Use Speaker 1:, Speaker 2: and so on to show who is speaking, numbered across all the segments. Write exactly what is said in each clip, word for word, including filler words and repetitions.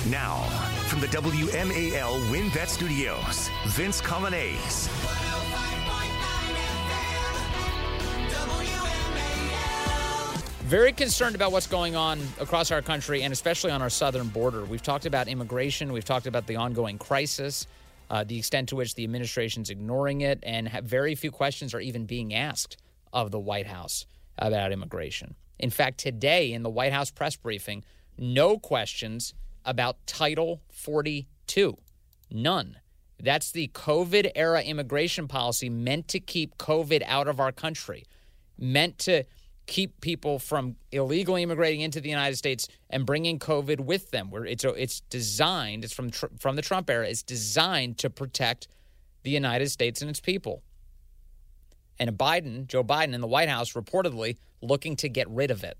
Speaker 1: Now, from the W M A L WinBet Studios, Vince Coglianese.
Speaker 2: Very concerned about what's going on across our country and especially on our southern border. We've talked about immigration. We've talked about the ongoing crisis, uh, the extent to which the administration's ignoring it, and very few questions are even being asked of the White House about immigration. In fact, today in the White House press briefing, no questions about Title forty-two. None. That's the COVID-era immigration policy meant to keep COVID out of our country, meant to keep people from illegally immigrating into the United States and bringing COVID with them. Where it's it's designed, it's from from the Trump era, it's designed to protect the United States and its people. And Biden, Joe Biden, in the White House reportedly looking to get rid of it.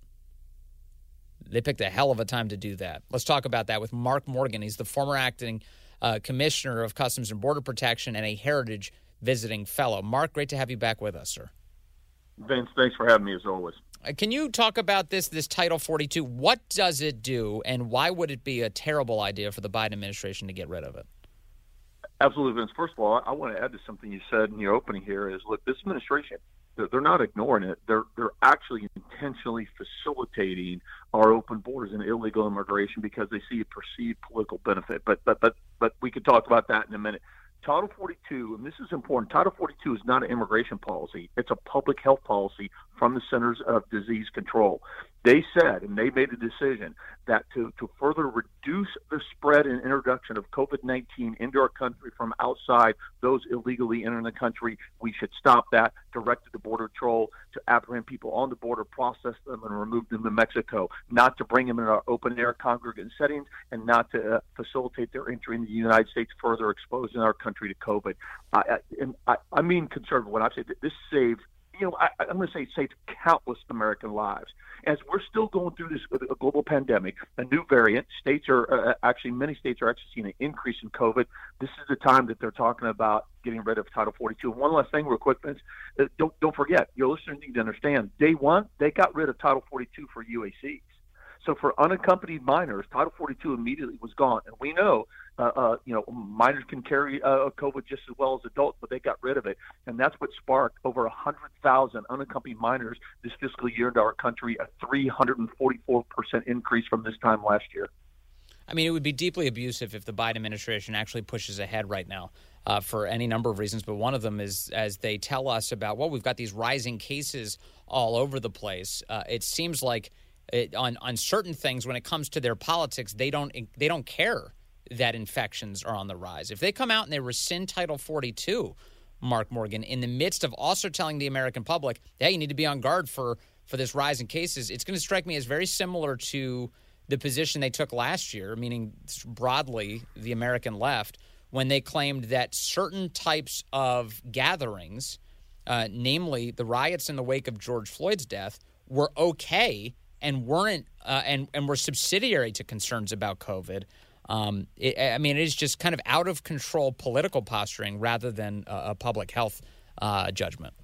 Speaker 2: They picked a hell of a time to do that. Let's talk about that with Mark Morgan. He's the former acting uh, commissioner of Customs and Border Protection and a Heritage visiting fellow. Mark, great to have you back with us, sir.
Speaker 3: Vince, thanks for having me as always.
Speaker 2: Uh, can you talk about this, this Title forty-two? What does it do, and why would it be a terrible idea for the Biden administration to get rid of it?
Speaker 3: Absolutely, Vince. First of all, I want to add to something you said in your opening here is, look, this administration, they're not ignoring it. They're they're actually intentionally facilitating our open borders and illegal immigration because they see a perceived political benefit. But but but but we could talk about that in a minute. Title forty-two, and this is important, Title forty-two is not an immigration policy. It's a public health policy from the Centers of Disease Control. They said, and they made a decision, that to, to further reduce the spread and introduction of COVID nineteen into our country from outside those illegally entering the country, we should stop that, directed the Border Patrol to apprehend people on the border, process them, and remove them to Mexico, not to bring them in our open-air congregate settings, and not to uh, facilitate their entry into the United States, further exposing our country to COVID. I, I, and I, I mean conservative when I say that this saves, you know, I, I'm going to say saved countless American lives. As we're still going through this a global pandemic, a new variant, states are uh, actually, many states are actually seeing an increase in COVID. This is the time that they're talking about getting rid of Title forty-two. And one last thing real quick, Vince, uh, don't, don't forget, your listeners need to understand, day one, they got rid of Title forty-two for U A Cs. So for unaccompanied minors, Title forty-two immediately was gone. And we know, uh, uh, you know, minors can carry uh, COVID just as well as adults, but they got rid of it. And that's what sparked over one hundred thousand unaccompanied minors this fiscal year into our country, a three hundred forty-four percent increase from this time last year.
Speaker 2: I mean, it would be deeply abusive if the Biden administration actually pushes ahead right now uh, for any number of reasons. But one of them is, as they tell us about, well, we've got these rising cases all over the place. Uh, it seems like It, on on certain things, when it comes to their politics, they don't they don't care that infections are on the rise. If they come out and they rescind Title forty-two, Mark Morgan, in the midst of also telling the American public, hey, you need to be on guard for, for this rise in cases, it's going to strike me as very similar to the position they took last year, meaning broadly the American left, when they claimed that certain types of gatherings, uh, namely the riots in the wake of George Floyd's death, were okay and weren't uh, and and were subsidiary to concerns about COVID. Um, it, I mean, it is just kind of out of control political posturing rather than a, a public health uh, judgment.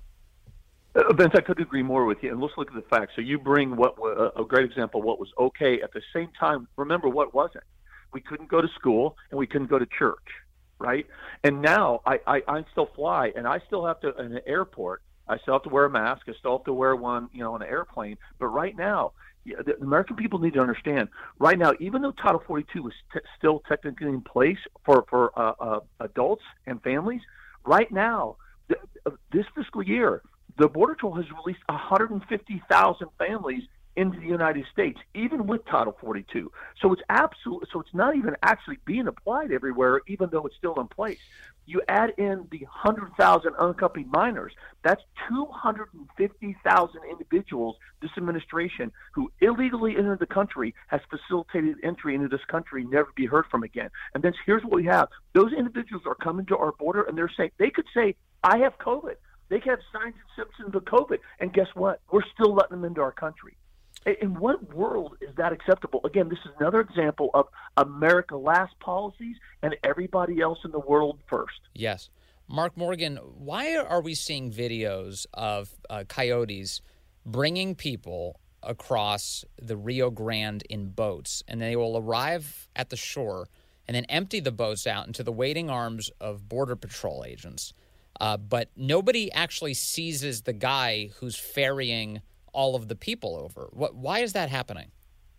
Speaker 3: Uh, Vince, I couldn't agree more with you. And let's look at the facts. So you bring what uh, a great example of what was okay. At the same time, remember what wasn't. We couldn't go to school and we couldn't go to church, right? And now I, I, I still fly, and I still have to in an airport. I still have to wear a mask. I still have to wear one, you know, on an airplane. But right now, yeah, the American people need to understand, right now, even though Title forty-two is t- still technically in place for, for uh, uh, adults and families, right now, th- this fiscal year, the Border Patrol has released one hundred fifty thousand families into the United States, even with Title forty-two. So it's absolute. So it's not even actually being applied everywhere, even though it's still in place. You add in the one hundred thousand unaccompanied minors, that's two hundred fifty thousand individuals this administration who illegally entered the country has facilitated entry into this country, never to be heard from again. And then here's what we have. Those individuals are coming to our border, and they're saying, they could say, I have COVID. They could have signs and symptoms of COVID. And guess what? We're still letting them into our country. In what world is that acceptable? Again, this is another example of America last policies and everybody else in the world first.
Speaker 2: Yes. Mark Morgan, why are we seeing videos of uh, coyotes bringing people across the Rio Grande in boats, and they will arrive at the shore and then empty the boats out into the waiting arms of Border Patrol agents. Uh, but nobody actually seizes the guy who's ferrying all of the people over. What, why is that happening?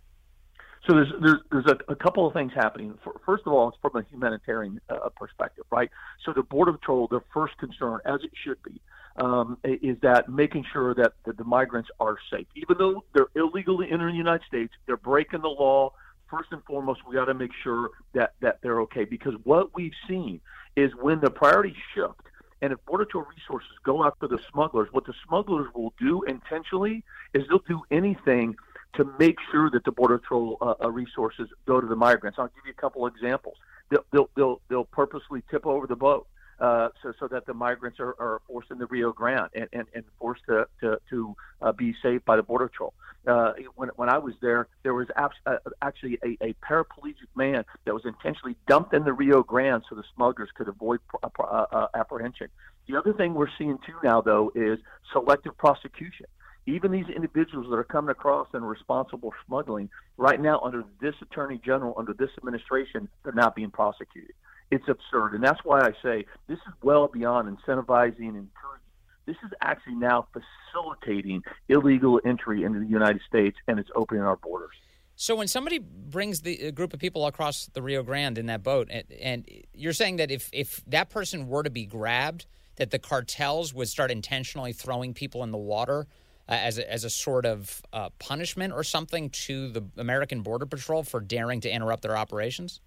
Speaker 3: So there's there's, there's a, a couple of things happening. First of all, it's from a humanitarian uh, perspective, right? So the Border Patrol, their first concern, as it should be, um, is that making sure that, that the migrants are safe. Even though they're illegally entering the United States, they're breaking the law. First and foremost, we got to make sure that, that they're okay. Because what we've seen is when the priorities shift, and if Border Patrol resources go after the smugglers, what the smugglers will do intentionally is they'll do anything to make sure that the Border Patrol uh, resources go to the migrants. I'll give you a couple of examples. They'll they'll they'll, they'll purposely tip over the boat uh, so so that the migrants are, are forced in the Rio Grande and, and, and forced to to, to uh, be saved by the Border Patrol. Uh, when when I was there, there was abs- uh, actually a, a paraplegic man that was intentionally dumped in the Rio Grande so the smugglers could avoid uh, uh, apprehension. The other thing we're seeing too now, though, is selective prosecution. Even these individuals that are coming across and responsible for smuggling, right now under this Attorney General, under this administration, they're not being prosecuted. It's absurd. And that's why I say this is well beyond incentivizing and encouraging. This is actually now facilitating illegal entry into the United States, and it's opening our borders.
Speaker 2: So when somebody brings the a group of people across the Rio Grande in that boat, and, and you're saying that if, if that person were to be grabbed, that the cartels would start intentionally throwing people in the water uh, as, a, as a sort of uh, punishment or something to the American Border Patrol for daring to interrupt their operations?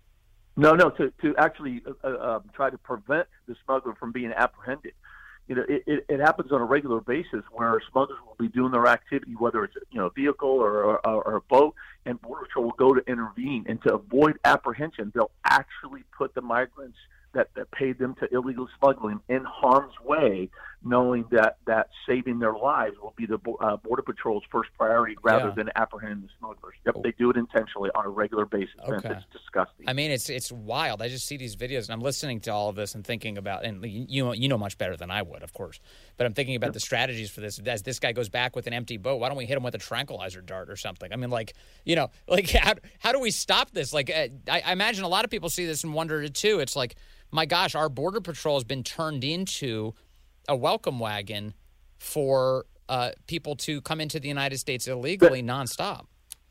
Speaker 3: No, no, to, to actually uh, uh, try to prevent the smuggler from being apprehended. You know, it, it, it happens on a regular basis where smugglers will be doing their activity, whether it's you know a vehicle or, or, or a boat, and Border Patrol will go to intervene. And to avoid apprehension, they'll actually put the migrants that, that paid them to illegal smuggling in harm's way, knowing that, that saving their lives will be the uh, Border Patrol's first priority rather yeah. than apprehending the smugglers. Yep, they do it intentionally on a regular basis.
Speaker 2: Okay.
Speaker 3: It's disgusting.
Speaker 2: I mean, it's it's wild. I just see these videos, and I'm listening to all of this and thinking about, and you, you know much better than I would, of course, but I'm thinking about yep. the strategies for this. As this guy goes back with an empty boat, why don't we hit him with a tranquilizer dart or something? I mean, like, you know, like how, how do we stop this? Like, uh, I, I imagine a lot of people see this and wonder, too. It's like, my gosh, our Border Patrol has been turned into a welcome wagon for uh, people to come into the United States illegally but, nonstop.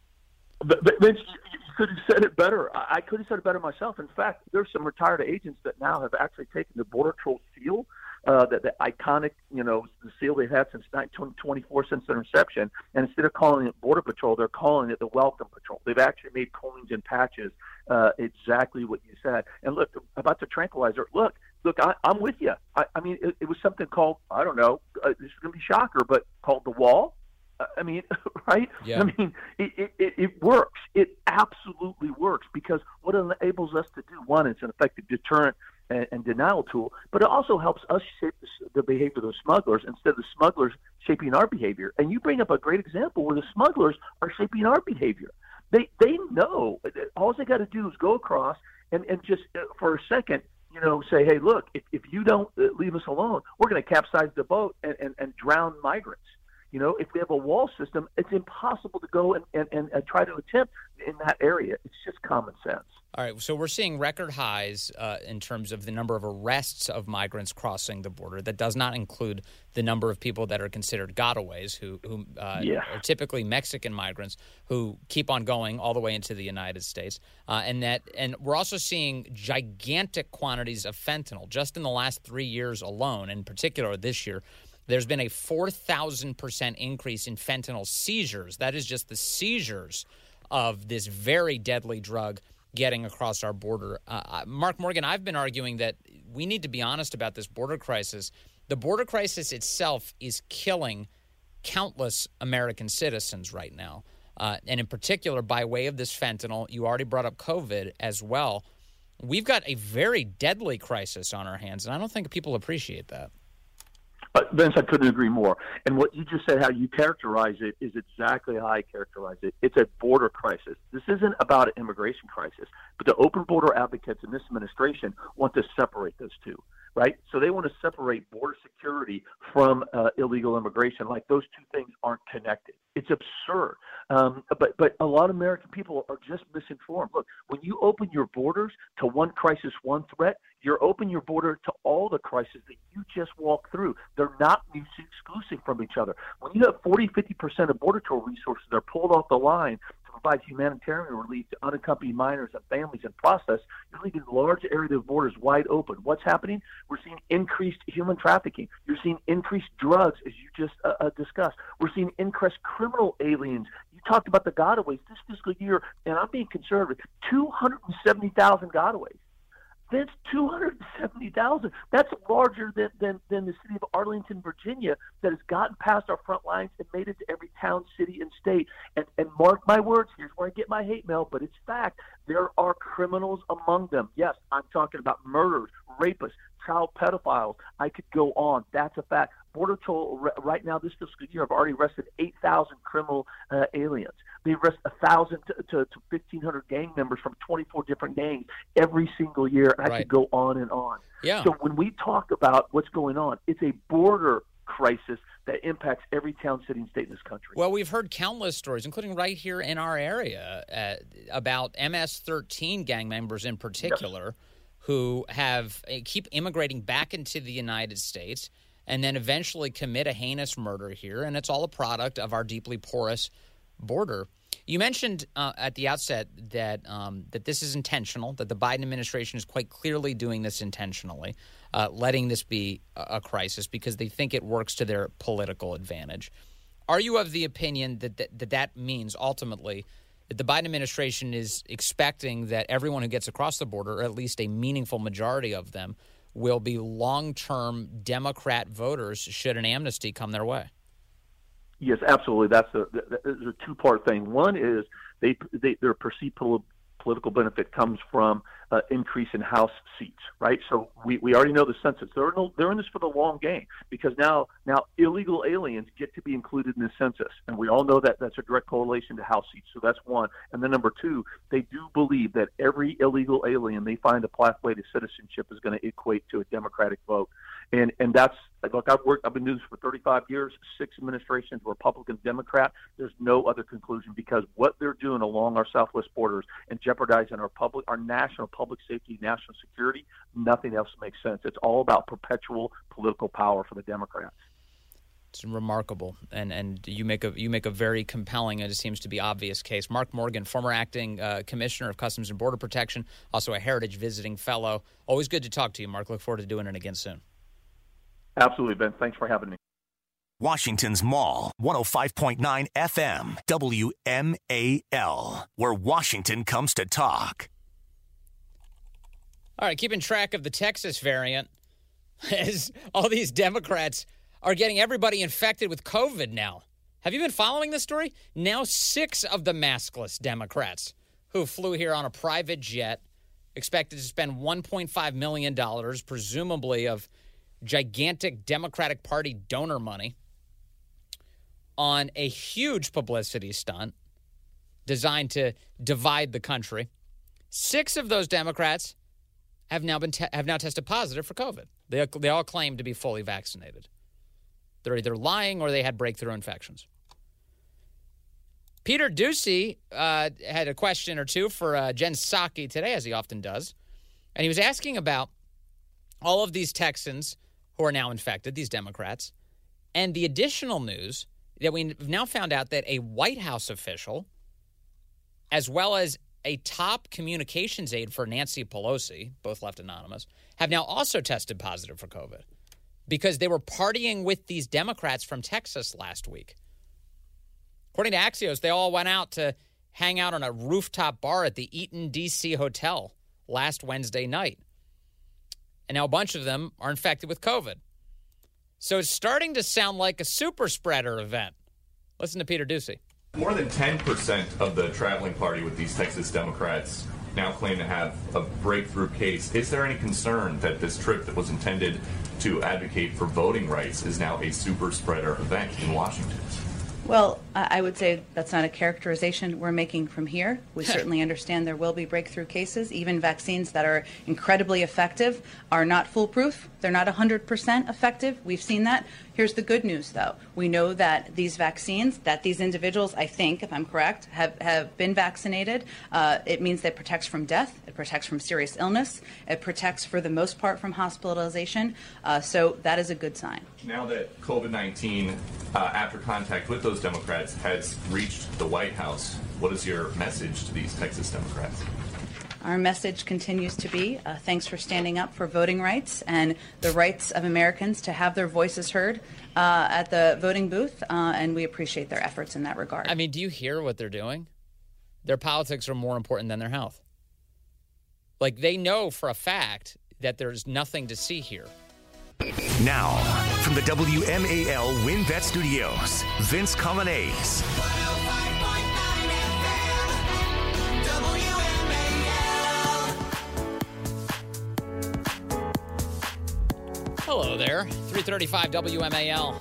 Speaker 3: But, but Vince, you could have said it better. I could have said it better myself. In fact, there's some retired agents that now have actually taken the Border Patrol seal, uh, that the iconic, you know, the seal they've had since nineteen twenty-four, since their inception, and instead of calling it Border Patrol, they're calling it the Welcome Patrol. They've actually made coins and patches, uh, exactly what you said. And look, about the tranquilizer, look, look, I, I'm with you. I, I mean, it, it was something called, I don't know, uh, this is going to be a shocker, but called the Wall. Uh, I mean, right?
Speaker 2: Yeah.
Speaker 3: I mean, it, it, it works. It absolutely works because what it enables us to do, one, it's an effective deterrent and, and denial tool, but it also helps us shape the, the behavior of the smugglers instead of the smugglers shaping our behavior. And you bring up a great example where the smugglers are shaping our behavior. They they know. All they got to do is go across and, and just uh, for a second, you know, say, hey, look, if, if you don't uh, leave us alone, we're going to capsize the boat and, and, and drown migrants. You know, if we have a wall system, it's impossible to go and, and, and, and try to attempt in that area. It's just common sense.
Speaker 2: All right, so we're seeing record highs uh, in terms of the number of arrests of migrants crossing the border. That does not include the number of people that are considered gotaways, who, who uh,
Speaker 3: yeah.
Speaker 2: are typically Mexican migrants who keep on going all the way into the United States. Uh, and that, and we're also seeing gigantic quantities of fentanyl just in the last three years alone, in particular this year. There's been a four thousand percent increase in fentanyl seizures. That is just the seizures of this very deadly drug getting across our border. Uh, Mark Morgan, I've been arguing that we need to be honest about this border crisis. The border crisis itself is killing countless American citizens right now, uh, and in particular by way of this fentanyl. You already brought up COVID as well. We've got a very deadly crisis on our hands, and I don't think people appreciate that.
Speaker 3: Uh, Vince, I couldn't agree more. And what you just said, how you characterize it, is exactly how I characterize it. It's a border crisis. This isn't about an immigration crisis, but the open border advocates in this administration want to separate those two, right? So they want to separate border security from uh, illegal immigration, like those two things aren't connected. It's absurd. Um, but but a lot of American people are just misinformed. Look, when you open your borders to one crisis, one threat, you're opening your border to all the crises that you just walked through. They're not mutually exclusive from each other. When you have forty, fifty percent of border toll resources that are pulled off the line to provide humanitarian relief to unaccompanied minors and families in process, you're leaving large areas of borders wide open. What's happening? We're seeing increased human trafficking. You're seeing increased drugs, as you just uh, uh, discussed. We're seeing increased criminal aliens. You talked about the gotaways this fiscal year, and I'm being conservative, two hundred seventy thousand gotaways. That's two hundred seventy thousand. That's larger than, than, than the city of Arlington, Virginia, that has gotten past our front lines and made it to every town, city, and state. And, and mark my words, here's where I get my hate mail, but it's fact. There are criminals among them. Yes, I'm talking about murderers, rapists, child pedophiles. I could go on. That's a fact. Border Toll right now, this fiscal year, have already arrested eight thousand criminal uh, aliens. They arrest one thousand to, to, to fifteen hundred gang members from twenty-four different gangs every single year. And
Speaker 2: right.
Speaker 3: I could go on and on.
Speaker 2: Yeah.
Speaker 3: So when we talk about what's going on, it's a border crisis that impacts every town, city, and state in this country.
Speaker 2: Well, we've heard countless stories, including right here in our area, uh, about M S thirteen gang members in particular, yes. who have uh, keep immigrating back into the United States and then eventually commit a heinous murder here, and it's all a product of our deeply porous border. You mentioned uh, at the outset that um, that this is intentional, that the Biden administration is quite clearly doing this intentionally, uh, letting this be a, a crisis because they think it works to their political advantage. Are you of the opinion that that, that, that means ultimately that the Biden administration is expecting that everyone who gets across the border, or at least a meaningful majority of them, will be long-term Democrat voters should an amnesty come their way?
Speaker 3: Yes, absolutely. That's a, that's a two-part thing. One is they, they their perceived pol- political benefit comes from uh, increase in House seats, right? So we, we already know the census. They're in, they're in this for the long game because now now illegal aliens get to be included in the census, and we all know that that's a direct correlation to House seats. So that's one. And then number two, they do believe that every illegal alien they find a pathway to citizenship is going to equate to a Democratic vote. And and that's look. I've worked. I've been doing this for thirty-five years. Six administrations, Republican, Democrat. There's no other conclusion because what they're doing along our southwest borders and jeopardizing our public, our national public safety, national security. Nothing else makes sense. It's all about perpetual political power for the Democrats.
Speaker 2: It's remarkable, and and you make a you make a very compelling, and it seems to be obvious case. Mark Morgan, former acting uh, commissioner of Customs and Border Protection, also a Heritage visiting fellow. Always good to talk to you, Mark. Look forward to doing it again soon.
Speaker 3: Absolutely, Ben. Thanks for having me.
Speaker 1: Washington's Mall, one oh five point nine F M, W M A L, where Washington comes to talk.
Speaker 2: All right, keeping track of the Texas variant, as all these Democrats are getting everybody infected with COVID now. Have you been following this story? Now six of the maskless Democrats who flew here on a private jet expected to spend one point five million dollars, presumably of gigantic Democratic Party donor money, on a huge publicity stunt designed to divide the country. Six of those Democrats have now been te- have now tested positive for COVID. They they all claim to be fully vaccinated. They're either lying or they had breakthrough infections. Peter Doocy uh, had a question or two for uh, Jen Psaki today, as he often does, and he was asking about all of these Texans who are now infected, these Democrats, and the additional news that we've now found out that a White House official, as well as a top communications aide for Nancy Pelosi, both left anonymous, have now also tested positive for COVID because they were partying with these Democrats from Texas last week. According to Axios, they all went out to hang out on a rooftop bar at the Eaton D C Hotel last Wednesday night. And now a bunch of them are infected with COVID. So it's starting to sound like a super spreader event. Listen to Peter Doocy.
Speaker 4: More than ten percent of the traveling party with these Texas Democrats now claim to have a breakthrough case. Is there any concern that this trip that was intended to advocate for voting rights is now a super spreader event in Washington?
Speaker 5: Well, Uh, I would say that's not a characterization we're making from here. We certainly understand there will be breakthrough cases. Even vaccines that are incredibly effective are not foolproof. They're not one hundred percent effective. We've seen that. Here's the good news, though. We know that these vaccines, that these individuals, I think, if I'm correct, have, have been vaccinated. Uh, it means that it protects from death. It protects from serious illness. It protects, for the most part, from hospitalization. Uh, so that is a good sign.
Speaker 4: Now that COVID nineteen, uh, after contact with those Democrats, has reached the White House, what is your message to these Texas Democrats?
Speaker 5: Our message continues to be uh, thanks for standing up for voting rights and the rights of Americans to have their voices heard uh, at the voting booth, uh, and we appreciate their efforts in that regard.
Speaker 2: I mean, do you hear what they're doing? Their politics are more important than their health. Like, they know for a fact that there's nothing to see here.
Speaker 1: Now, from the W M A L WinBet Studios, Vince Comanese.
Speaker 2: Hello there, three thirty-five W M A L,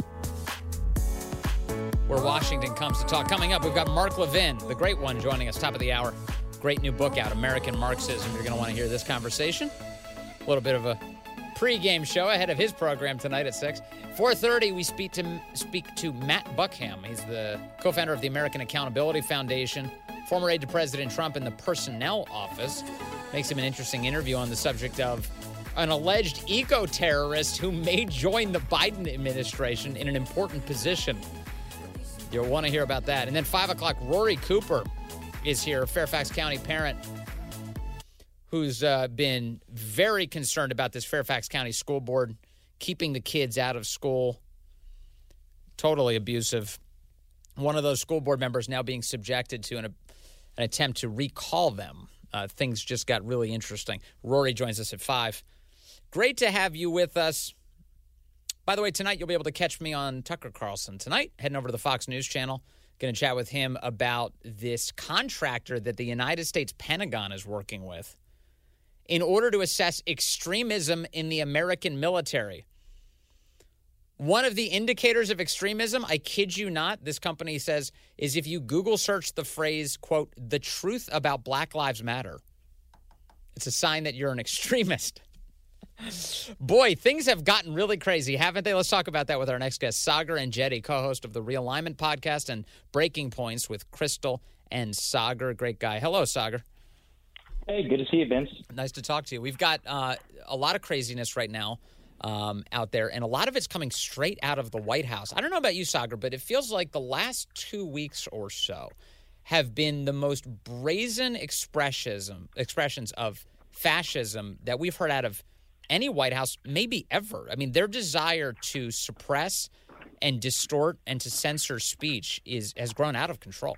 Speaker 2: where Washington comes to talk. Coming up, we've got Mark Levin, the great one, joining us, top of the hour. Great new book out, American Marxism. You're going to want to hear this conversation. A little bit of a pregame show ahead of his program tonight at six. four thirty, we speak to, speak to Matt Buckham. He's the co-founder of the American Accountability Foundation, former aide to President Trump in the personnel office. Makes him an interesting interview on the subject of an alleged eco-terrorist who may join the Biden administration in an important position. You'll want to hear about that. And then five o'clock, Rory Cooper is here, Fairfax County parent who's uh, been very concerned about this Fairfax County School Board keeping the kids out of school. Totally abusive. One of those school board members now being subjected to an, an attempt to recall them. Uh, things just got really interesting. Rory joins us at five. Great to have you with us. By the way, tonight you'll be able to catch me on Tucker Carlson tonight, heading over to the Fox News Channel. Going to chat with him about this contractor that the United States Pentagon is working with in order to assess extremism in the American military. One of the indicators of extremism, I kid you not, this company says, is if you Google search the phrase, quote, the truth about Black Lives Matter. It's a sign that you're an extremist. Boy, things have gotten really crazy, haven't they? Let's talk about that with our next guest, Saagar Enjeti, co-host of the Realignment podcast and Breaking Points with Crystal and Saagar. Great guy. Hello, Saagar.
Speaker 6: Hey, good to see you, Vince.
Speaker 2: Nice to talk to you. We've got uh, a lot of craziness right now um, out there, and a lot of it's coming straight out of the White House. I don't know about you, Saagar, but it feels like the last two weeks or so have been the most brazen expressionism, expressions of fascism that we've heard out of any White House, maybe ever. I mean, their desire to suppress and distort and to censor speech is has grown out of control.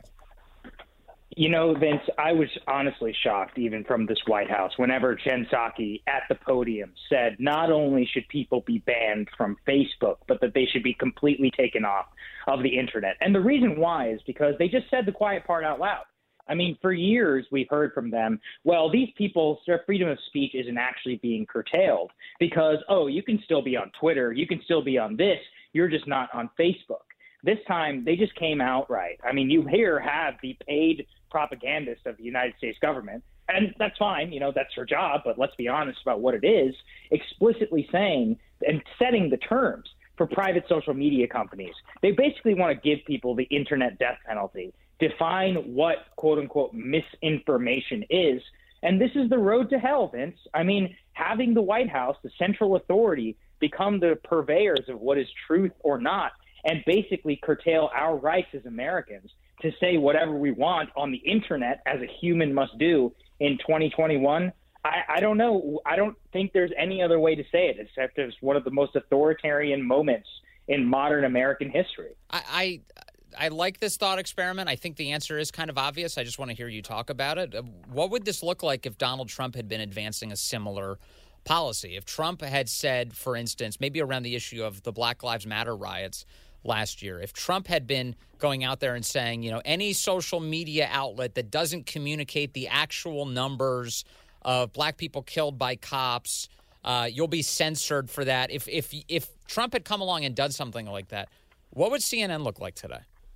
Speaker 6: You know, Vince, I was honestly shocked even from this White House whenever Jen Psaki at the podium said not only should people be banned from Facebook, but that they should be completely taken off of the internet. And the reason why is because they just said the quiet part out loud. I mean, for years we've heard from them, well, these people's their freedom of speech isn't actually being curtailed because, oh, you can still be on Twitter, you can still be on this, you're just not on Facebook. This time they just came out right. I mean, you here have the paid propagandist of the United States government, and that's fine, you know, that's her job, but let's be honest about what it is, explicitly saying and setting the terms for private social media companies. They basically want to give people the internet death penalty, define what, quote unquote, misinformation is. And this is the road to hell, Vince. I mean, having the White House, the central authority, become the purveyors of what is truth or not, and basically curtail our rights as Americans to say whatever we want on the internet as a human must do in twenty twenty-one. I, I don't know. I don't think there's any other way to say it except it's one of the most authoritarian moments in modern American history.
Speaker 2: I, I I like this thought experiment. I think the answer is kind of obvious. I just want to hear you talk about it. What would this look like if Donald Trump had been advancing a similar policy? If Trump had said, for instance, maybe around the issue of the Black Lives Matter riots last year, if Trump had been going out there and saying, you know, any social media outlet that doesn't communicate the actual numbers of black people killed by cops, uh, you'll be censored for that. If if if Trump had come along and done something like that, what would C N N look like today?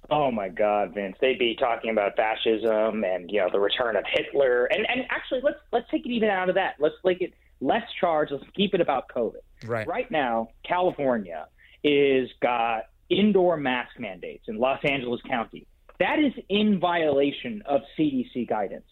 Speaker 6: Oh my God, Vince! They'd be talking about fascism and you know the return of Hitler, and and actually let's let's take it even out of that. Let's make it less charged. Let's keep it about COVID.
Speaker 2: Right.
Speaker 6: Right now, California is got indoor mask mandates in Los Angeles County. That is in violation of C D C guidance.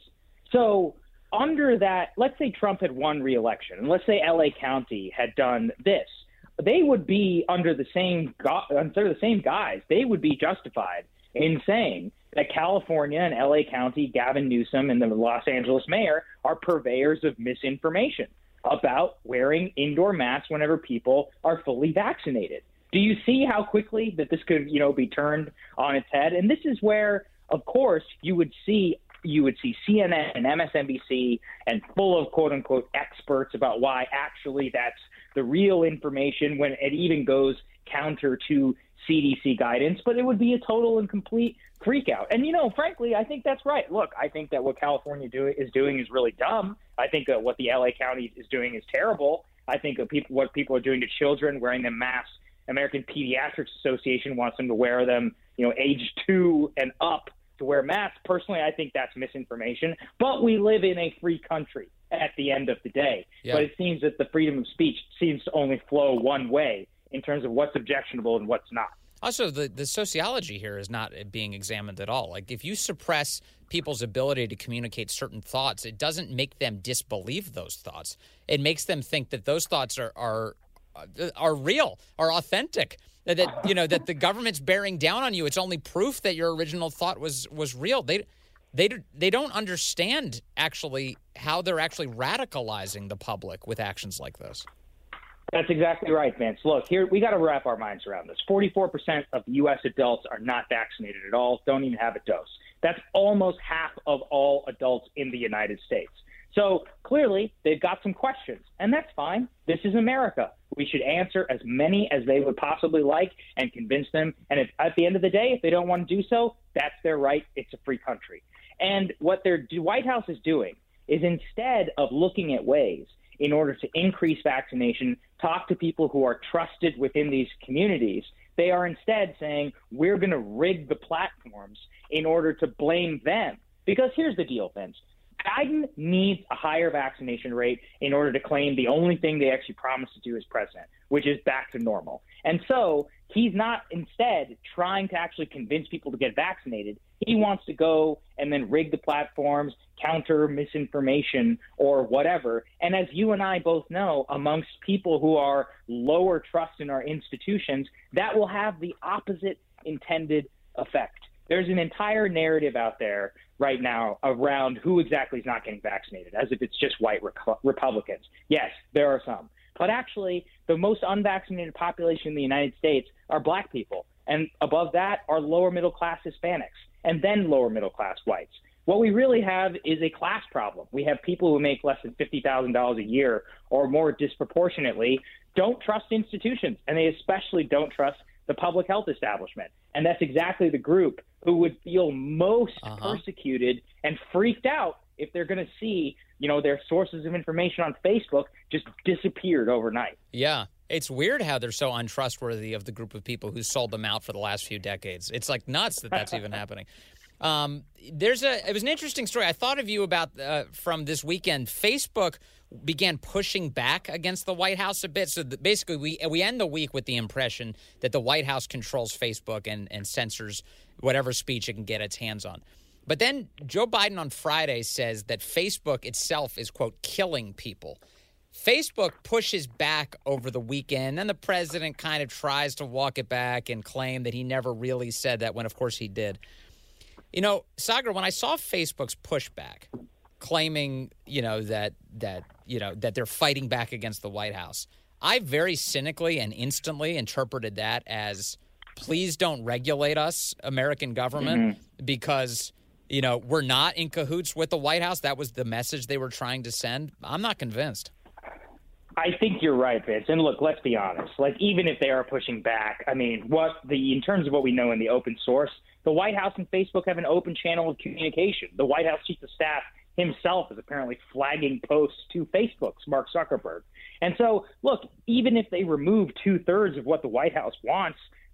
Speaker 6: So under that, let's say Trump had won re-election, and let's say L A County had done this. They would be under the same under the same guise. They would be justified in saying that California and L A County, Gavin Newsom and the Los Angeles mayor are purveyors of misinformation about wearing indoor masks whenever people are fully vaccinated. Do you see how quickly that this could, you know, be turned on its head? And this is where, of course, you would see you would see C N N and M S N B C and full of quote unquote experts about why actually that's the real information when it even goes counter to C D C guidance, but it would be a total and complete freak out. And, you know, frankly, I think that's right. Look, I think that what California do, is doing is really dumb. I think that what the L A County is doing is terrible. I think that people, what people are doing to children, wearing them masks, American Pediatrics Association wants them to wear them, you know, age two and up to wear masks. Personally, I think that's misinformation. But we live in a free country at the end of the day. Yeah. But it seems that the freedom of speech seems to only flow one way in terms of what's objectionable and what's not.
Speaker 2: Also, the, the sociology here is not being examined at all. Like, if you suppress people's ability to communicate certain thoughts, it doesn't make them disbelieve those thoughts. It makes them think that those thoughts are are are real, are authentic, that, you know, that the government's bearing down on you. It's only proof that your original thought was was real. They they they don't understand actually how they're actually radicalizing the public with actions like this.
Speaker 6: That's exactly right, Vince. Look, here we got to wrap our minds around this. forty-four percent of U S adults are not vaccinated at all, don't even have a dose. That's almost half of all adults in the United States. So clearly they've got some questions, and that's fine. This is America. We should answer as many as they would possibly like and convince them. And if, at the end of the day, if they don't want to do so, that's their right. It's a free country. And what their White House is doing is, instead of looking at ways in order to increase vaccination, talk to people who are trusted within these communities, they are instead saying, we're going to rig the platforms in order to blame them. Because here's the deal, Vince. Biden needs a higher vaccination rate in order to claim the only thing they actually promised to do as president, which is back to normal. And so he's not instead trying to actually convince people to get vaccinated. He wants to go and then rig the platforms, counter misinformation or whatever. And as you and I both know, amongst people who are lower trust in our institutions, that will have the opposite intended effect. There's an entire narrative out there right now around who exactly is not getting vaccinated, as if it's just white Reco- Republicans. Yes, there are some. But actually, the most unvaccinated population in the United States are black people. And above that are lower middle class Hispanics, and then lower middle class whites. What we really have is a class problem. We have people who make less than fifty thousand dollars a year or more disproportionately don't trust institutions, and they especially don't trust the public health establishment. And that's exactly the group who would feel most uh-huh. persecuted and freaked out if they're going to see, you know, their sources of information on Facebook just disappeared overnight.
Speaker 2: Yeah. It's weird how they're so untrustworthy of the group of people who sold them out for the last few decades. It's like nuts that that's even happening. Um, there's a, it was an interesting story. I thought of you about uh, from this weekend. Facebook began pushing back against the White House a bit. So the, basically, we we end the week with the impression that the White House controls Facebook and, and censors whatever speech it can get its hands on. But then Joe Biden on Friday says that Facebook itself is, quote, killing people. Facebook pushes back over the weekend, and the president kind of tries to walk it back and claim that he never really said that, when, of course, he did. You know, Sagar, when I saw Facebook's pushback, claiming, you know, that that you know that they're fighting back against the White House, I very cynically and instantly interpreted that as, please don't regulate us, American government, mm-hmm. because, you know, we're not in cahoots with the White House. That was the message they were trying to send. I'm not convinced.
Speaker 6: I think you're right, Vince. And look, let's be honest. Like, even if they are pushing back, I mean, what the in terms of what we know in the open source, the White House and Facebook have an open channel of communication. The White House chief of staff himself is apparently flagging posts to Facebook's Mark Zuckerberg. And so, look, even if they remove two-thirds of what the White House wants,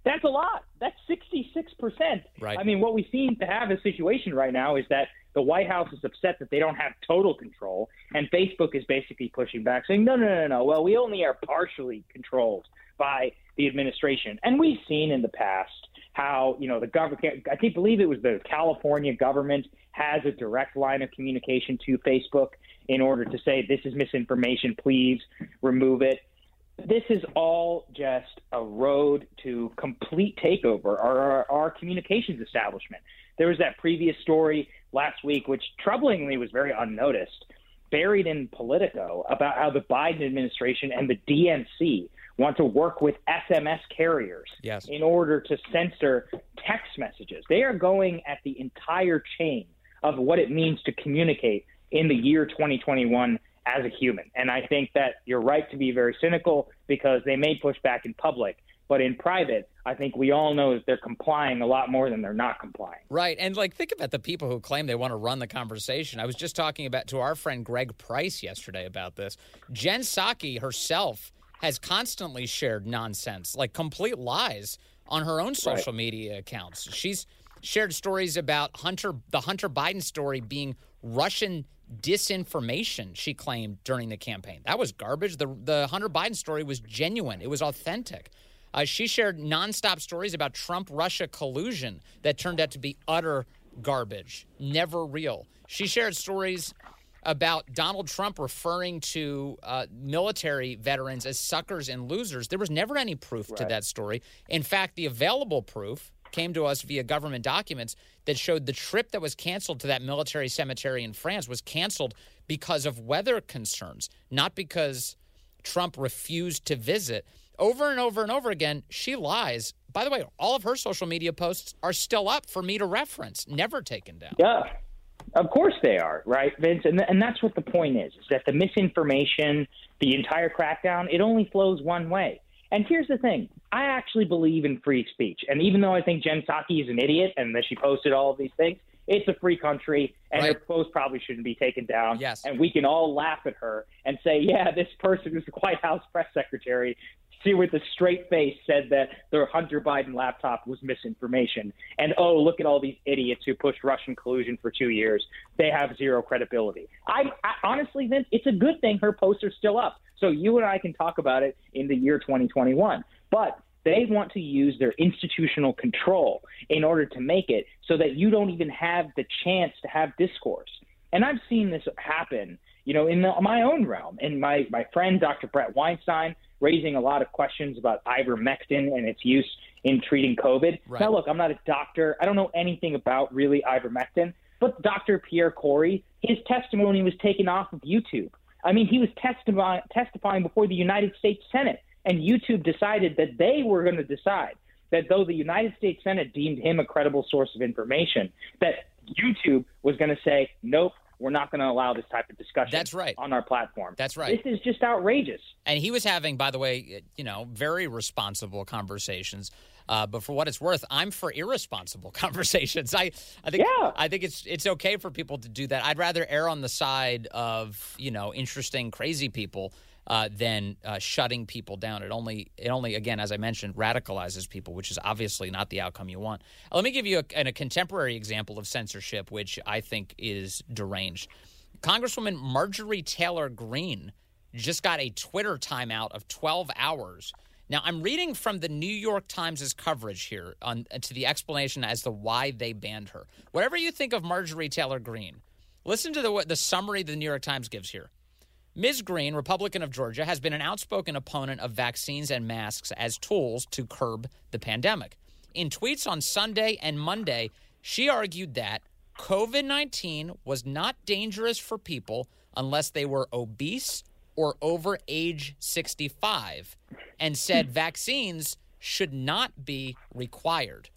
Speaker 6: That's a lot. That's sixty-six percent.
Speaker 2: Right.
Speaker 6: I mean, what we seem to have a situation right now is that the White House is upset that they don't have total control, and Facebook is basically pushing back, saying, no, no, no, no, well, we only are partially controlled by the administration. And we've seen in the past how, you know, the government, I can't believe it was the California government has a direct line of communication to Facebook in order to say, this is misinformation, please remove it. This is all just a road to complete takeover our, our, our communications establishment. There was that previous story last week, which troublingly was very unnoticed, buried in Politico, about how the Biden administration and the D N C want to work with S M S carriers
Speaker 2: yes.
Speaker 6: in order to censor text messages. They are going at the entire chain of what it means to communicate in the year twenty twenty-one as a human. And I think that you're right to be very cynical because they may push back in public, but in private, I think we all know that they're complying a lot more than they're not complying.
Speaker 2: Right. And like, think about the people who claim they want to run the conversation. I was just talking about to our friend Greg Price yesterday about this. Jen Psaki herself has constantly shared nonsense, like complete lies on her own social right. media accounts. She's shared stories about Hunter, the Hunter Biden story being Russian disinformation, she claimed during the campaign. That was garbage. The, the Hunter Biden story was genuine. It was authentic. Uh, she shared nonstop stories about Trump-Russia collusion that turned out to be utter garbage, never real. She shared stories about Donald Trump referring to uh, military veterans as suckers and losers. There was never any proof right. to that story. In fact, the available proof came to us via government documents that showed the trip that was canceled to that military cemetery in France was canceled because of weather concerns, not because Trump refused to visit. Over and over and over again, she lies. By the way, all of her social media posts are still up for me to reference, never taken down.
Speaker 6: Yeah, of course they are, right, Vince? And, and that's what the point is, is that the misinformation, the entire crackdown, it only flows one way. And here's the thing. I actually believe in free speech. And even though I think Jen Psaki is an idiot and that she posted all of these things, it's a free country, and
Speaker 2: right.
Speaker 6: her post probably shouldn't be taken down.
Speaker 2: Yes.
Speaker 6: And we can all laugh at her and say, yeah, this person who's the White House press secretary, she with a straight face said that the Hunter Biden laptop was misinformation. And, oh, look at all these idiots who pushed Russian collusion for two years. They have zero credibility. I, I honestly, Vince, it's a good thing her posts are still up. So you and I can talk about it in the year twenty twenty-one. But they want to use their institutional control in order to make it so that you don't even have the chance to have discourse. And I've seen this happen, you know, in the, my own realm. And my, my friend, Doctor Brett Weinstein, raising a lot of questions about ivermectin and its use in treating COVID.
Speaker 2: Right.
Speaker 6: Now, look, I'm not a doctor. I don't know anything about really ivermectin. But Doctor Pierre Corey, his testimony was taken off of YouTube. I mean, he was testifying, testifying before the United States Senate, and YouTube decided that they were going to decide that though the United States Senate deemed him a credible source of information, that YouTube was going to say, nope, we're not going to allow this type of discussion
Speaker 2: That's right.
Speaker 6: on our platform.
Speaker 2: That's right.
Speaker 6: This is just outrageous.
Speaker 2: And he was having, by the way, you know, very responsible conversations. Uh, but for what it's worth, I'm for irresponsible conversations. I, I think,
Speaker 6: yeah.
Speaker 2: I think it's it's okay for people to do that. I'd rather err on the side of, you know, interesting, crazy people uh, than uh, shutting people down. It only, it only, again, as I mentioned, radicalizes people, which is obviously not the outcome you want. Let me give you a, a contemporary example of censorship, which I think is deranged. Congresswoman Marjorie Taylor Greene just got a Twitter timeout of twelve hours. Now, I'm reading from the New York Times' coverage here on to the explanation as to why they banned her. Whatever you think of Marjorie Taylor Greene, listen to the, the summary the New York Times gives here. Miz Greene, Republican of Georgia, has been an outspoken opponent of vaccines and masks as tools to curb the pandemic. In tweets on Sunday and Monday, she argued that COVID nineteen was not dangerous for people unless they were obese or over age sixty-five, and said vaccines should not be required.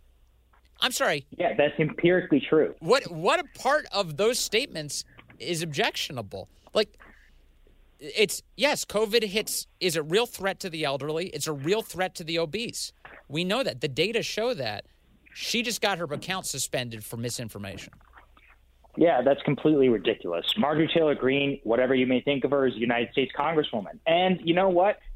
Speaker 2: I'm sorry.
Speaker 6: Yeah, that's empirically true.
Speaker 2: What what a part of those statements is objectionable? Like, it's, yes, COVID hits is a real threat to the elderly. It's a real threat to the obese. We know that. The data show that. She just got her account suspended for misinformation.
Speaker 6: Yeah, that's completely ridiculous. Marjorie Taylor Greene, whatever you may think of her, is a United States Congresswoman. And you know what?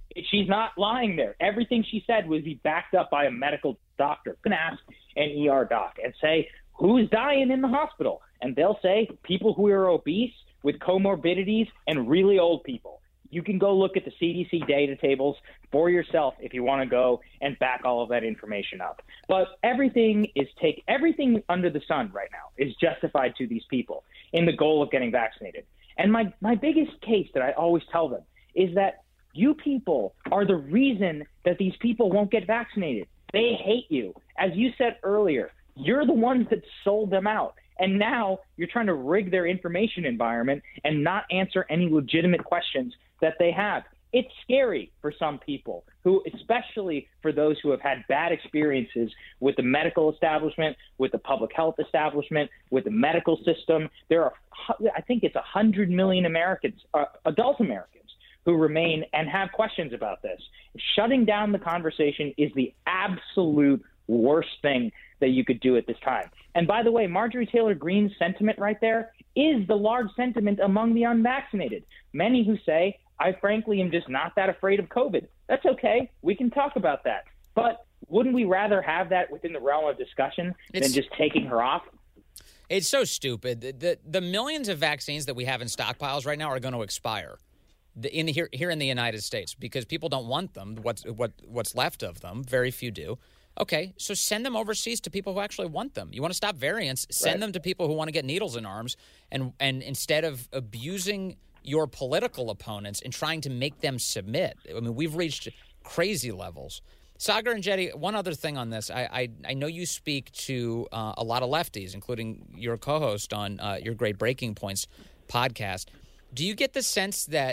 Speaker 6: She's not lying there. Everything she said was be backed up by a medical doctor. You can ask an E R doc and say, who's dying in the hospital? And they'll say people who are obese with comorbidities and really old people. You can go look at the C D C data tables for yourself if you want to go and back all of that information up. But everything is take everything under the sun right now is justified to these people in the goal of getting vaccinated. And my, my biggest case that I always tell them is that you people are the reason that these people won't get vaccinated. They hate you. As you said earlier, you're the ones that sold them out. And now you're trying to rig their information environment and not answer any legitimate questions that they have. It's scary for some people who, especially for those who have had bad experiences with the medical establishment, with the public health establishment, with the medical system. There are, I think it's one hundred million Americans, uh, adult Americans, who remain and have questions about this. Shutting down the conversation is the absolute worst thing that you could do at this time. And by the way, Marjorie Taylor Greene's sentiment right there is the large sentiment among the unvaccinated. Many who say, I frankly am just not that afraid of COVID. That's okay. We can talk about that. But wouldn't we rather have that within the realm of discussion it's, than just taking her off?
Speaker 2: It's so stupid. The, the, the millions of vaccines that we have in stockpiles right now are going to expire. The, in here here in the United States, because people don't want them. What's what what's left of them? Very few do. Okay, so send them overseas to people who actually want them. You want to stop variants? Send right. them to people who want to get needles in arms, and and instead of abusing your political opponents and trying to make them submit. I mean, we've reached crazy levels. Saagar Enjeti, one other thing on this. I I, I know you speak to uh, a lot of lefties, including your co-host on uh, your Great Breaking Points podcast. Do you get the sense that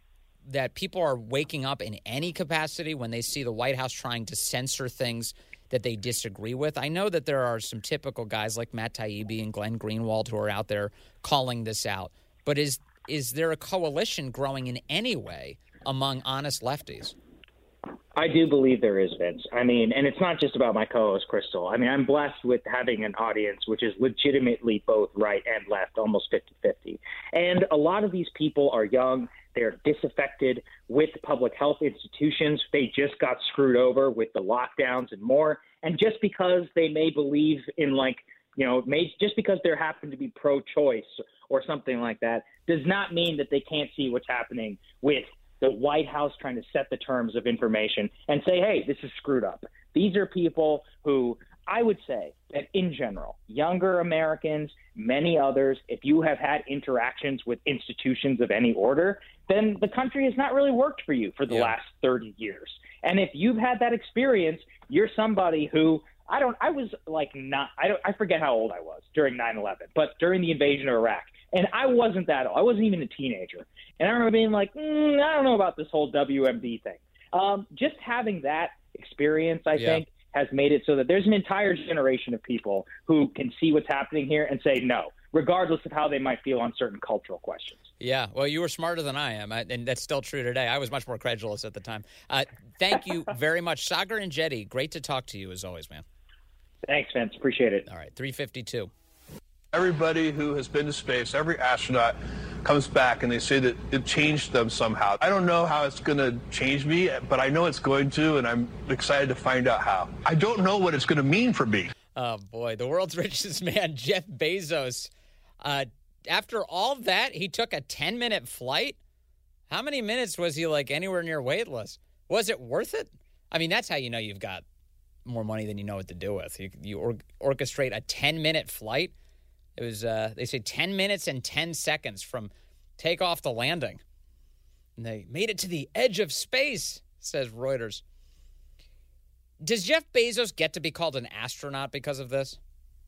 Speaker 2: that people are waking up in any capacity when they see the White House trying to censor things that they disagree with? I know that there are some typical guys like Matt Taibbi and Glenn Greenwald who are out there calling this out. But is is there a coalition growing in any way among honest lefties?
Speaker 6: I do believe there is, Vince. I mean, and it's not just about my co-host, Crystal. I mean, I'm blessed with having an audience which is legitimately both right and left, almost fifty-fifty. And a lot of these people are young. They're disaffected with public health institutions. They just got screwed over with the lockdowns and more. And just because they may believe in, like, you know, may, just because they happen to be pro-choice or something like that does not mean that they can't see what's happening with the White House trying to set the terms of information and say, hey, this is screwed up. These are people who I would say that in general, younger Americans, many others, if you have had interactions with institutions of any order, then the country has not really worked for you for the yeah. last thirty years. And if you've had that experience, you're somebody who I don't I was like not I don't I forget how old I was during nine eleven, but during the invasion of Iraq. And I wasn't that old. I wasn't even a teenager. And I remember being like, mm, I don't know about this whole W M D thing. Um, just having that experience, I yeah. think, has made it so that there's an entire generation of people who can see what's happening here and say no, regardless of how they might feel on certain cultural questions.
Speaker 2: Yeah, well, you were smarter than I am, and that's still true today. I was much more credulous at the time. Uh, thank you very much. Saagar Enjeti, great to talk to you as always, man.
Speaker 6: Thanks, Vince. Appreciate it.
Speaker 2: All right, three fifty-two.
Speaker 7: Everybody who has been to space, every astronaut comes back and they say that it changed them somehow. I don't know how it's going to change me, but I know it's going to, and I'm excited to find out how. I don't know what it's going to mean for me.
Speaker 2: Oh, boy. The world's richest man, Jeff Bezos. Uh, after all that, he took a ten-minute flight? How many minutes was he, like, anywhere near weightless? Was it worth it? I mean, that's how you know you've got more money than you know what to do with. You, you or- orchestrate a ten-minute flight. It was, uh, they say, ten minutes and ten seconds from takeoff to landing. And they made it to the edge of space, says Reuters. Does Jeff Bezos get to be called an astronaut because of this?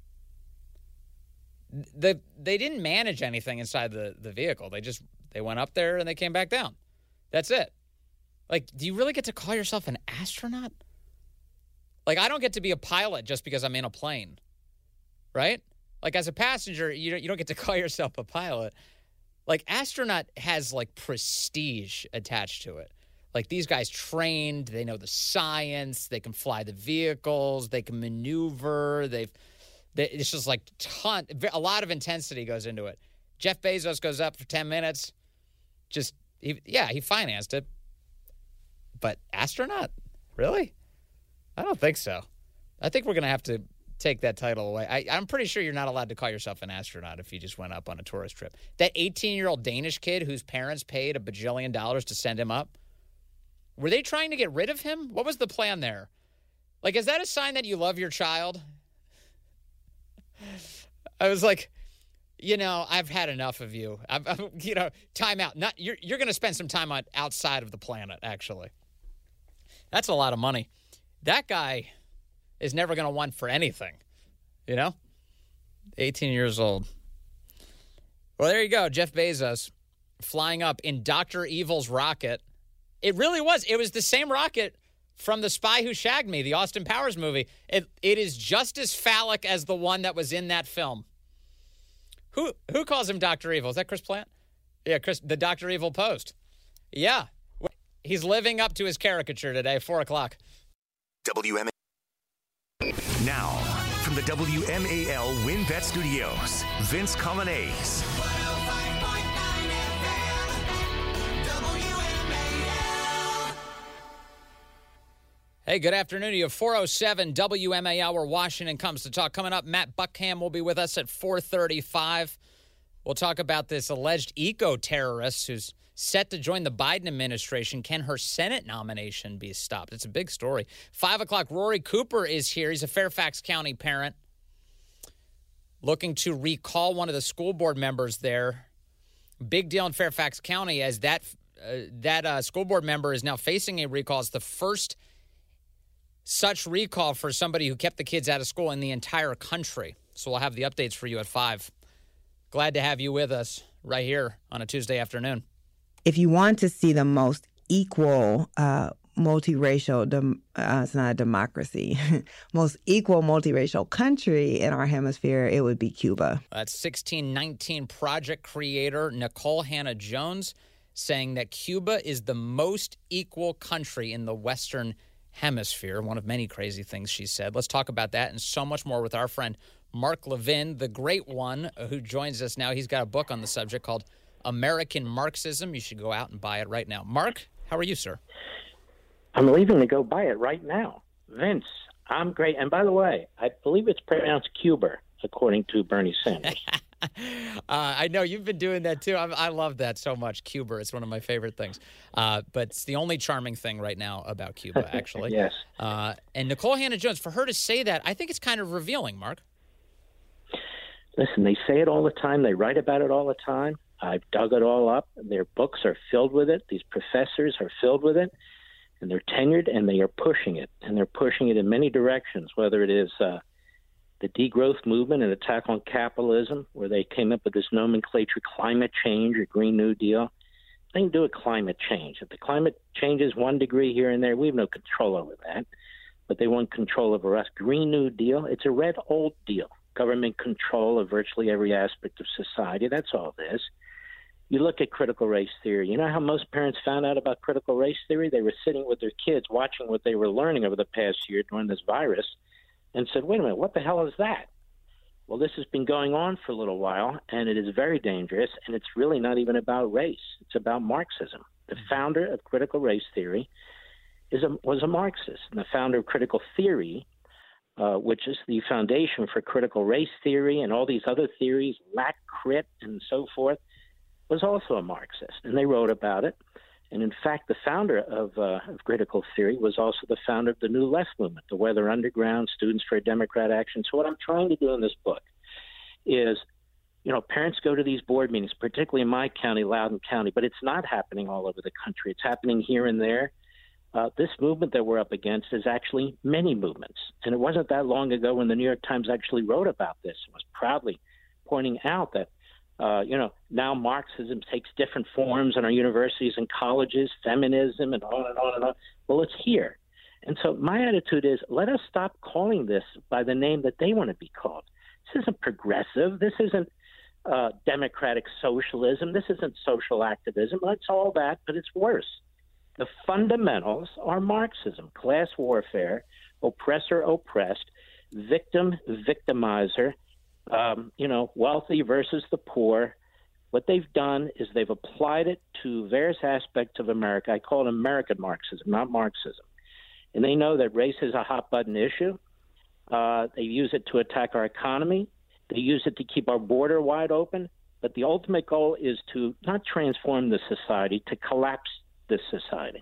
Speaker 2: The, they didn't manage anything inside the, the vehicle. They just, they went up there and they came back down. That's it. Like, do you really get to call yourself an astronaut? Like, I don't get to be a pilot just because I'm in a plane, right? Like, as a passenger, you don't, you don't get to call yourself a pilot. Like, astronaut has, like, prestige attached to it. Like, these guys trained, they know the science, they can fly the vehicles, they can maneuver, they've, they, it's just, like, ton, a lot of intensity goes into it. Jeff Bezos goes up for ten minutes, just, he, yeah, he financed it. But astronaut? Really? I don't think so. I think we're going to have to take that title away. I, I'm pretty sure you're not allowed to call yourself an astronaut if you just went up on a tourist trip. That eighteen-year-old Danish kid whose parents paid a bajillion dollars to send him up, were they trying to get rid of him? What was the plan there? Like, is that a sign that you love your child? I was like, you know, I've had enough of you. I've, I've, you know, time out. Not, you're you're going to spend some time on, outside of the planet, actually. That's a lot of money. That guy is never going to want for anything, you know? eighteen years old. Well, there you go. Jeff Bezos flying up in Doctor Evil's rocket. It really was. It was the same rocket from The Spy Who Shagged Me, the Austin Powers movie. It It is just as phallic as the one that was in that film. Who who calls him Doctor Evil? Is that Chris Plant? Yeah, Chris, the Doctor Evil Post. Yeah. He's living up to his caricature today, four o'clock.
Speaker 1: W M A. Now, from the W M A L WinBet Studios, Vince Comanese.
Speaker 2: Hey, good afternoon to you. four oh seven W M A L, where Washington comes to talk. Coming up, Matt Buckham will be with us at four thirty-five. We'll talk about this alleged eco-terrorist who's set to join the Biden administration. Can her Senate nomination be stopped? It's a big story. Five o'clock, Rory Cooper is here. He's a Fairfax County parent looking to recall one of the school board members there. Big deal in Fairfax County, as that uh, that uh, school board member is now facing a recall. It's the first such recall for somebody who kept the kids out of school in the entire country. So we'll have the updates for you at five. Glad to have you with us right here on a Tuesday afternoon.
Speaker 8: If you want to see the most equal uh, multiracial, dem- uh, it's not a democracy, most equal multiracial country in our hemisphere, it would be Cuba.
Speaker 2: That's sixteen nineteen Project creator Nicole Hannah-Jones saying that Cuba is the most equal country in the Western Hemisphere. One of many crazy things she said. Let's talk about that and so much more with our friend Mark Levin, the great one, who joins us now. He's got a book on the subject called American Marxism. You should go out and buy it right now. Mark, how are you, sir?
Speaker 9: I'm leaving to go buy it right now. Vince, I'm great. And by the way, I believe it's pronounced Cuba, according to Bernie Sanders.
Speaker 2: uh, I know you've been doing that too. I, I love that so much. Cuba, it's one of my favorite things. Uh, but it's the only charming thing right now about Cuba, actually.
Speaker 9: Yes.
Speaker 2: Uh, and Nicole Hannah-Jones, for her to say that, I think it's kind of revealing, Mark.
Speaker 9: Listen, they say it all the time. They write about it all the time. I've dug it all up. Their books are filled with it. These professors are filled with it. And they're tenured, and they are pushing it. And they're pushing it in many directions, whether it is uh, the degrowth movement and attack on capitalism, where they came up with this nomenclature, climate change or Green New Deal. They can do with climate change. If the climate changes one degree here and there, we have no control over that. But they want control over us. Green New Deal, it's a red old deal. Government control of virtually every aspect of society. That's all it is. You look at critical race theory. You know how most parents found out about critical race theory? They were sitting with their kids watching what they were learning over the past year during this virus and said, wait a minute, what the hell is that? Well, this has been going on for a little while, and it is very dangerous, and it's really not even about race. It's about Marxism. The founder of critical race theory is a, was a Marxist, and the founder of critical theory, uh, which is the foundation for critical race theory and all these other theories, lack crit and so forth, was also a Marxist, and they wrote about it. And in fact, the founder of, uh, of critical theory was also the founder of the New Left movement, the Weather Underground, Students for Democrat Action. So what I'm trying to do in this book is, you know, parents go to these board meetings, particularly in my county, Loudoun County, but it's not happening all over the country. It's happening here and there. Uh, this movement that we're up against is actually many movements. And it wasn't that long ago when the New York Times actually wrote about this and was proudly pointing out that Uh, you know, now Marxism takes different forms in our universities and colleges, feminism and on and on and on. Well, it's here. And so my attitude is, let us stop calling this by the name that they want to be called. This isn't progressive. This isn't uh, democratic socialism. This isn't social activism. It's all that, but it's worse. The fundamentals are Marxism, class warfare, oppressor oppressed, victim victimizer, Um, you know, wealthy versus the poor, What they've done is they've applied it to various aspects of America. I call it American Marxism, not Marxism. And they know that race is a hot-button issue. Uh, they use it to attack our economy. They use it to keep our border wide open. But the ultimate goal is to not transform the society, to collapse this society.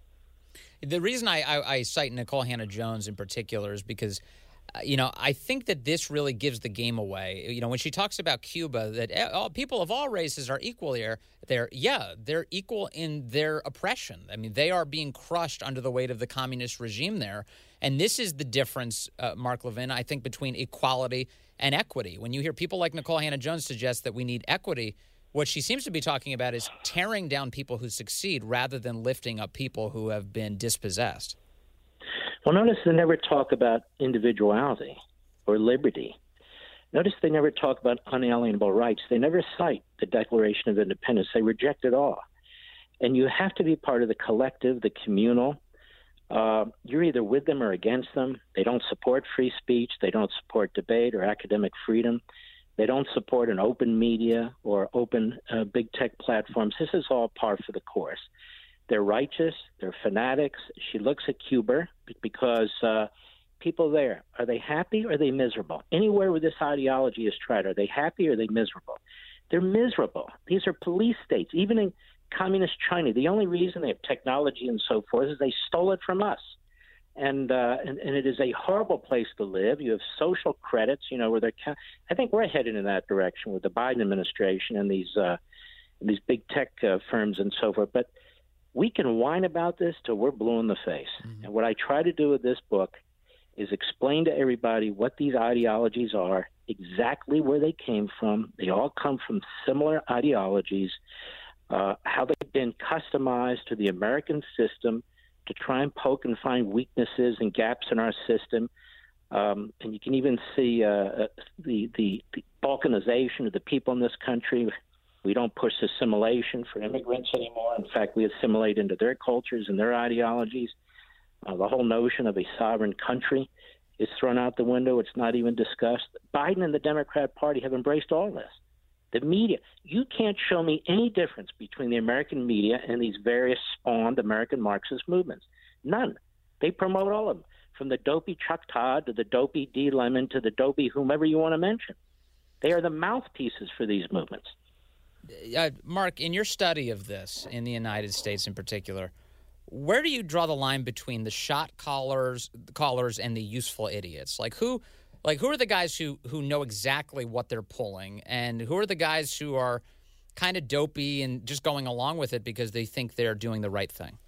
Speaker 2: The reason I, I, I cite Nikole Hannah-Jones in particular is because, uh, you know, I think that this really gives the game away. You know, when she talks about Cuba, that all, people of all races are equal here, they're, yeah, they're equal in their oppression. I mean, they are being crushed under the weight of the communist regime there. And this is the difference, uh, Mark Levin, I think, between equality and equity. When you hear people like Nikole Hannah-Jones suggest that we need equity, what she seems to be talking about is tearing down people who succeed rather than lifting up people who have been dispossessed.
Speaker 9: Well, notice they never talk about individuality or liberty. Notice they never talk about unalienable rights. They never cite the Declaration of Independence. They reject it all. And you have to be part of the collective, the communal. Uh, you're either with them or against them. They don't support free speech. They don't support debate or academic freedom. They don't support an open media or open uh, big tech platforms. This is all par for the course. They're righteous. They're fanatics. She looks at Cuba because uh, people there, are they happy or are they miserable? Anywhere where this ideology is tried, are they happy or are they miserable? They're miserable. These are police states. Even in communist China, the only reason they have technology and so forth is they stole it from us. And, uh, and and it is a horrible place to live. You have social credits, you know, where they're. I think we're headed in that direction with the Biden administration and these uh, these big tech uh, firms and so forth. But we can whine about this till we're blue in the face. Mm-hmm. And what I try to do with this book is explain to everybody what these ideologies are, exactly where they came from. They all come from similar ideologies, uh, how they've been customized to the American system to try and poke and find weaknesses and gaps in our system. Um, and you can even see uh, the, the, the balkanization of the people in this country. We don't push assimilation for immigrants anymore. In fact, we assimilate into their cultures and their ideologies. Uh, the whole notion of a sovereign country is thrown out the window. It's not even discussed. Biden and the Democrat Party have embraced all this. The media, you can't show me any difference between the American media and these various spawned American Marxist movements. None. They promote all of them, from the dopey Chuck Todd to the dopey D. Lemon to the dopey whomever you want to mention. They are the mouthpieces for these movements.
Speaker 2: Uh, Mark, in your study of this, in the United States in particular, where do you draw the line between the shot callers, callers and the useful idiots? Like who... Like, who are the guys who, who know exactly what they're pulling, and who are the guys who are kind of dopey and just going along with it because they think they're doing the right thing?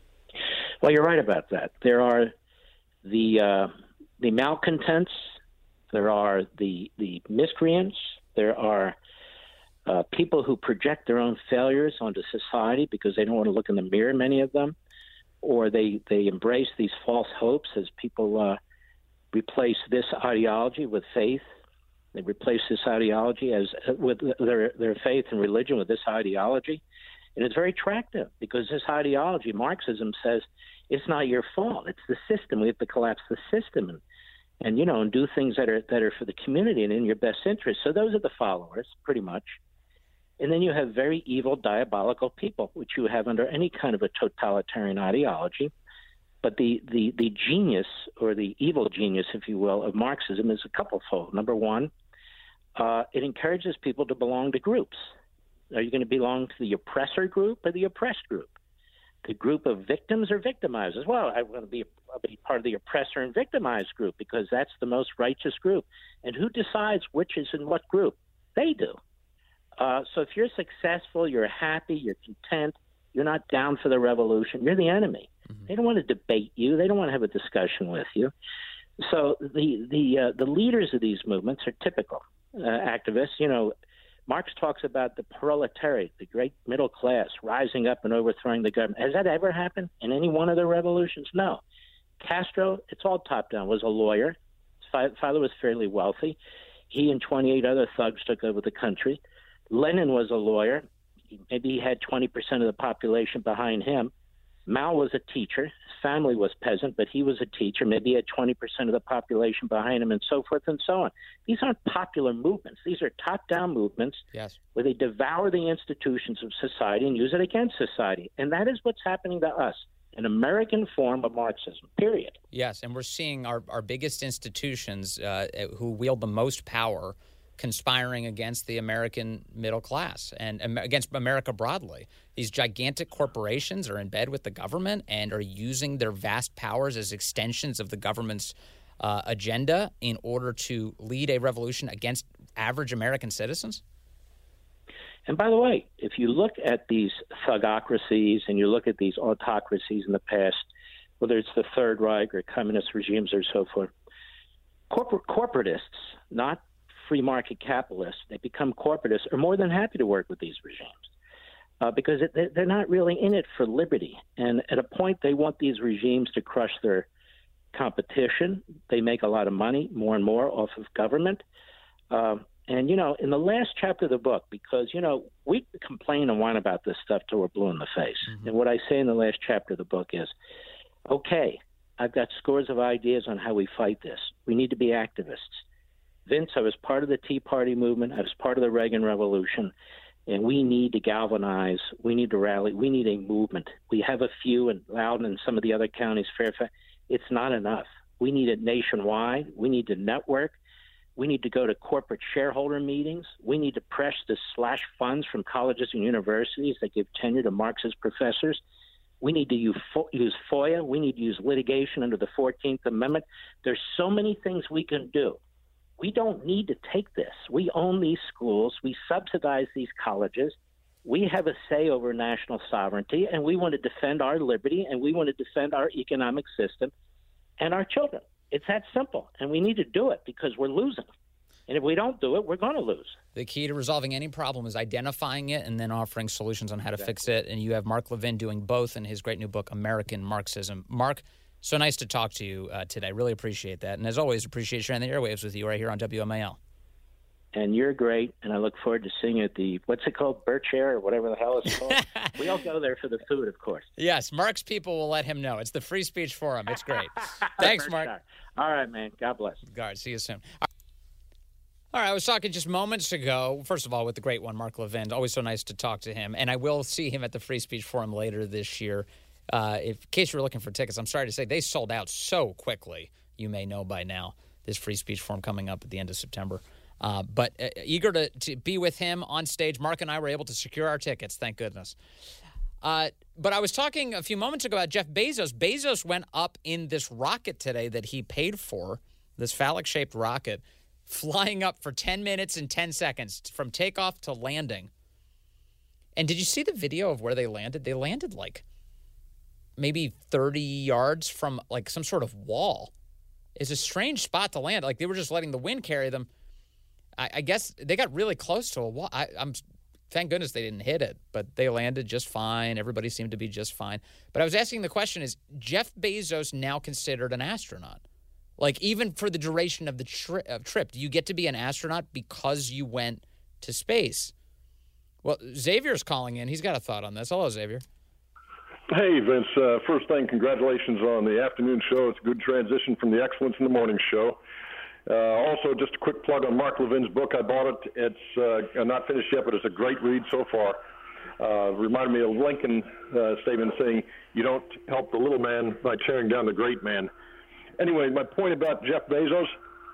Speaker 9: Well, you're right about that. There are the uh, the malcontents. There are the the miscreants. There are uh, people who project their own failures onto society because they don't want to look in the mirror, many of them, or they, they embrace these false hopes as people uh, – replace this ideology with faith. They replace this ideology as with their their faith and religion with this ideology, and it's very attractive because this ideology, Marxism, says it's not your fault. It's the system. We have to collapse the system and and you know and do things that are that are for the community and in your best interest. So those are the followers, pretty much. And then you have very evil, diabolical people, which you have under any kind of a totalitarian ideology. But the, the, the genius, or the evil genius, if you will, of Marxism is a couplefold. Number one, uh, it encourages people to belong to groups. Are you going to belong to the oppressor group or the oppressed group? The group of victims or victimizers? Well, I want to be, I'll be part of the oppressor and victimized group because that's the most righteous group. And who decides which is in what group? They do. Uh, so if you're successful, you're happy, you're content, you're not down for the revolution, you're the enemy. Mm-hmm. They don't want to debate you. They don't want to have a discussion with you. So the the uh, the leaders of these movements are typical uh, activists. You know, Marx talks about the proletariat, the great middle class, rising up and overthrowing the government. Has that ever happened in any one of the revolutions? No. Castro, it's all top-down, was a lawyer. His father was fairly wealthy. He and twenty-eight other thugs took over the country. Lenin was a lawyer. Maybe he had twenty percent of the population behind him. Mao was a teacher. His family was peasant, but he was a teacher. Maybe he had twenty percent of the population behind him, and so forth and so on. These aren't popular movements. These are top-down movements
Speaker 2: yes.
Speaker 9: where they devour the institutions of society and use it against society. And that is what's happening to us, an American form of Marxism, period.
Speaker 2: Yes, and we're seeing our, our biggest institutions uh, who wield the most power conspiring against the American middle class and um, against America broadly. These gigantic corporations are in bed with the government and are using their vast powers as extensions of the government's uh, agenda in order to lead a revolution against average American citizens.
Speaker 9: And by the way, if you look at these thugocracies and you look at these autocracies in the past, whether it's the Third Reich or communist regimes or so forth, corporate corporatists, not free market capitalists, they become corporatists, are more than happy to work with these regimes uh, because it, they're not really in it for liberty. And at a point, they want these regimes to crush their competition. They make a lot of money, more and more, off of government. Um, and, you know, in the last chapter of the book, because, you know, we complain and whine about this stuff till we're blue in the face. Mm-hmm. And what I say in the last chapter of the book is, okay, I've got scores of ideas on how we fight this. We need to be activists. Vince, I was part of the Tea Party movement. I was part of the Reagan Revolution, and we need to galvanize. We need to rally. We need a movement. We have a few in Loudoun and some of the other counties, Fairfax. It's not enough. We need it nationwide. We need to network. We need to go to corporate shareholder meetings. We need to press to slash funds from colleges and universities that give tenure to Marxist professors. We need to use FOIA. We need to use litigation under the fourteenth Amendment. There's so many things we can do. We don't need to take this. We own these schools. We subsidize these colleges. We have a say over national sovereignty, and we want to defend our liberty, and we want to defend our economic system and our children. It's that simple, and we need to do it because we're losing. And if we don't do it, we're going to lose.
Speaker 2: The key to resolving any problem is identifying it and then offering solutions on how to exactly. fix it. And you have Mark Levin doing both in his great new book, American Marxism. Mark, so nice to talk to you uh, today. Really appreciate that. And as always, appreciate sharing the airwaves with you right here on W M A L.
Speaker 9: And you're great, and I look forward to seeing you at the, what's it called, Birch Air or whatever the hell it's called. We all go there for the food, of course.
Speaker 2: Yes, Mark's people will let him know. It's the Free Speech Forum. It's great. Thanks, Mark.
Speaker 9: All right, man. God bless.
Speaker 2: All right, see you soon. All right, I was talking just moments ago, first of all, with the great one, Mark Levin. Always so nice to talk to him. And I will see him at the Free Speech Forum later this year. Uh, if, in case you were looking for tickets, I'm sorry to say they sold out so quickly. You may know by now, this Free Speech Forum coming up at the end of September. Uh, but uh, eager to, to be with him on stage. Mark and I were able to secure our tickets, thank goodness. Uh, but I was talking a few moments ago about Jeff Bezos. Bezos went up in this rocket today that he paid for, this phallic-shaped rocket, flying up for ten minutes and ten seconds from takeoff to landing. And did you see the video of where they landed? They landed like maybe thirty yards from like some sort of wall. It's a strange spot to land. Like they were just letting the wind carry them. I, I guess they got really close to a wall. I, I'm thank goodness they didn't hit it, but they landed just fine. Everybody seemed to be just fine. But I was asking the question, is Jeff Bezos now considered an astronaut? Like, even for the duration of the tri- uh, trip, do you get to be an astronaut because you went to space? Well, Xavier's calling in. He's got a thought on this. Hello, Xavier.
Speaker 10: Hey, Vince. Uh, first thing, congratulations on the afternoon show. It's a good transition from the excellence in the morning show. Uh, also, just a quick plug on Mark Levin's book. I bought it. It's uh, not finished yet, but it's a great read so far. Uh, reminded me of Lincoln uh, statement saying, you don't help the little man by tearing down the great man. Anyway, my point about Jeff Bezos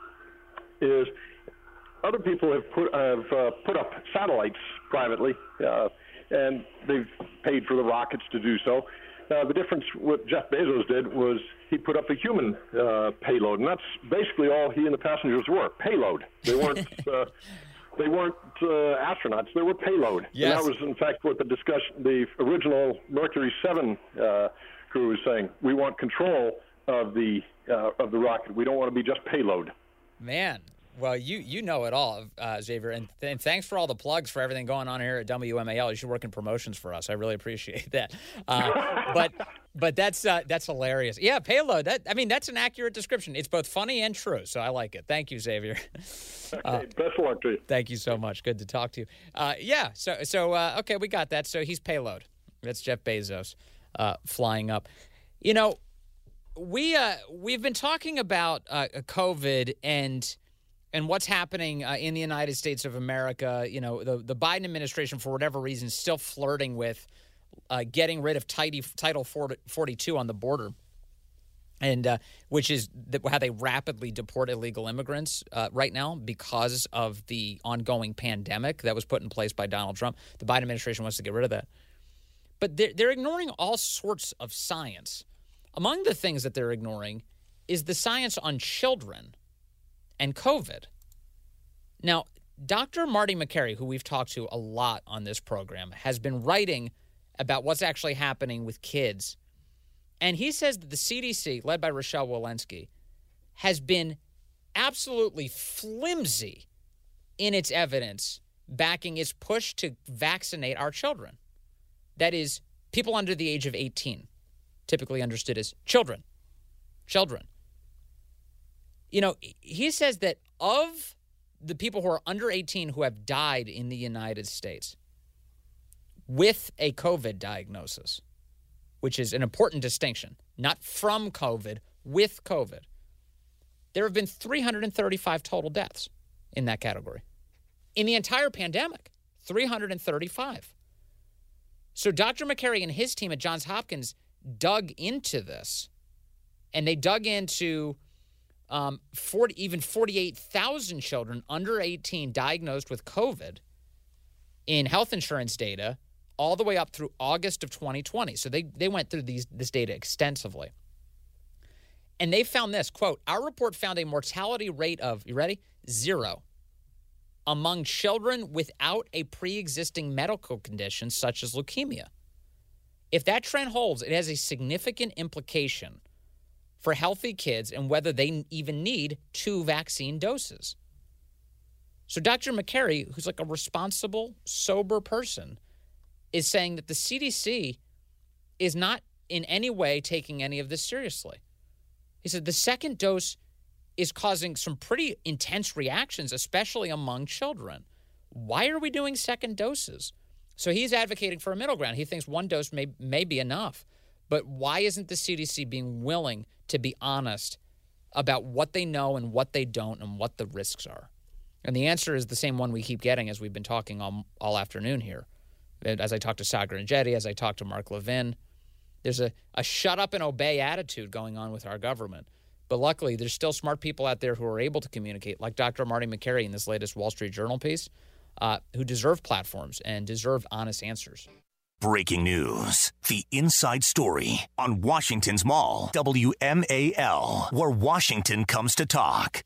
Speaker 10: is other people have put have uh, put up satellites privately, uh, and they've paid for the rockets to do so. Uh, the difference what Jeff Bezos did was he put up a human uh, payload, and that's basically all he and the passengers were, payload. They weren't uh, they weren't uh, astronauts; they were payload.
Speaker 2: Yes.
Speaker 10: And that was, in fact, what the discussion, the original Mercury seven uh, crew was saying. We want control of the uh, of the rocket. We don't want to be just payload.
Speaker 2: Man, well, you you know it all, uh, Xavier, and, th- and thanks for all the plugs for everything going on here at W M A L. You should work in promotions for us. I really appreciate that. Uh, but but that's uh, that's hilarious. Yeah, payload. That I mean, that's an accurate description. It's both funny and true, so I like it. Thank you, Xavier.
Speaker 10: Okay, uh, best of luck to you.
Speaker 2: Thank you so much. Good to talk to you. Uh, yeah, so so uh, okay, we got that. So he's payload. That's Jeff Bezos uh, flying up. You know, we uh, we've been talking about uh, COVID and and what's happening uh, in the United States of America. You know, the the Biden administration, for whatever reason, is still flirting with uh, getting rid of Title forty-two on the border, and uh, which is the, how they rapidly deport illegal immigrants uh, right now because of the ongoing pandemic that was put in place by Donald Trump. The Biden administration wants to get rid of that. But they're, they're ignoring all sorts of science. Among the things that they're ignoring is the science on children and COVID. Now, Doctor Marty Makary, who we've talked to a lot on this program, has been writing about what's actually happening with kids. And he says that the C D C, led by Rochelle Walensky, has been absolutely flimsy in its evidence backing its push to vaccinate our children. That is, people under the age of eighteen, typically understood as children. Children. You know, he says that of the people who are under eighteen who have died in the United States with a COVID diagnosis, which is an important distinction, not from COVID, with COVID, there have been three hundred thirty-five total deaths in that category. In the entire pandemic, three hundred thirty-five. So Doctor Makary and his team at Johns Hopkins dug into this, and they dug into um, forty, even forty-eight thousand children under eighteen diagnosed with COVID in health insurance data all the way up through August of twenty twenty. So they, they went through these this data extensively. And they found this, quote, our report found a mortality rate of, you ready? Zero among children without a pre-existing medical condition such as leukemia. If that trend holds, it has a significant implication for healthy kids and whether they even need two vaccine doses. So Doctor Makary, who's like a responsible, sober person, is saying that the C D C is not in any way taking any of this seriously. He said the second dose is causing some pretty intense reactions, especially among children. Why are we doing second doses? So he's advocating for a middle ground. He thinks one dose may, may be enough. But why isn't the C D C being willing to be honest about what they know and what they don't and what the risks are? And the answer is the same one we keep getting as we've been talking all, all afternoon here. As I talk to Sagar Enjeti, as I talk to Mark Levin, there's a, a shut up and obey attitude going on with our government. But luckily, there's still smart people out there who are able to communicate, like Doctor Marty Makary in this latest Wall Street Journal piece, uh, who deserve platforms and deserve honest answers.
Speaker 1: Breaking news. The inside story on Washington's Mall, W M A L, where Washington comes to talk.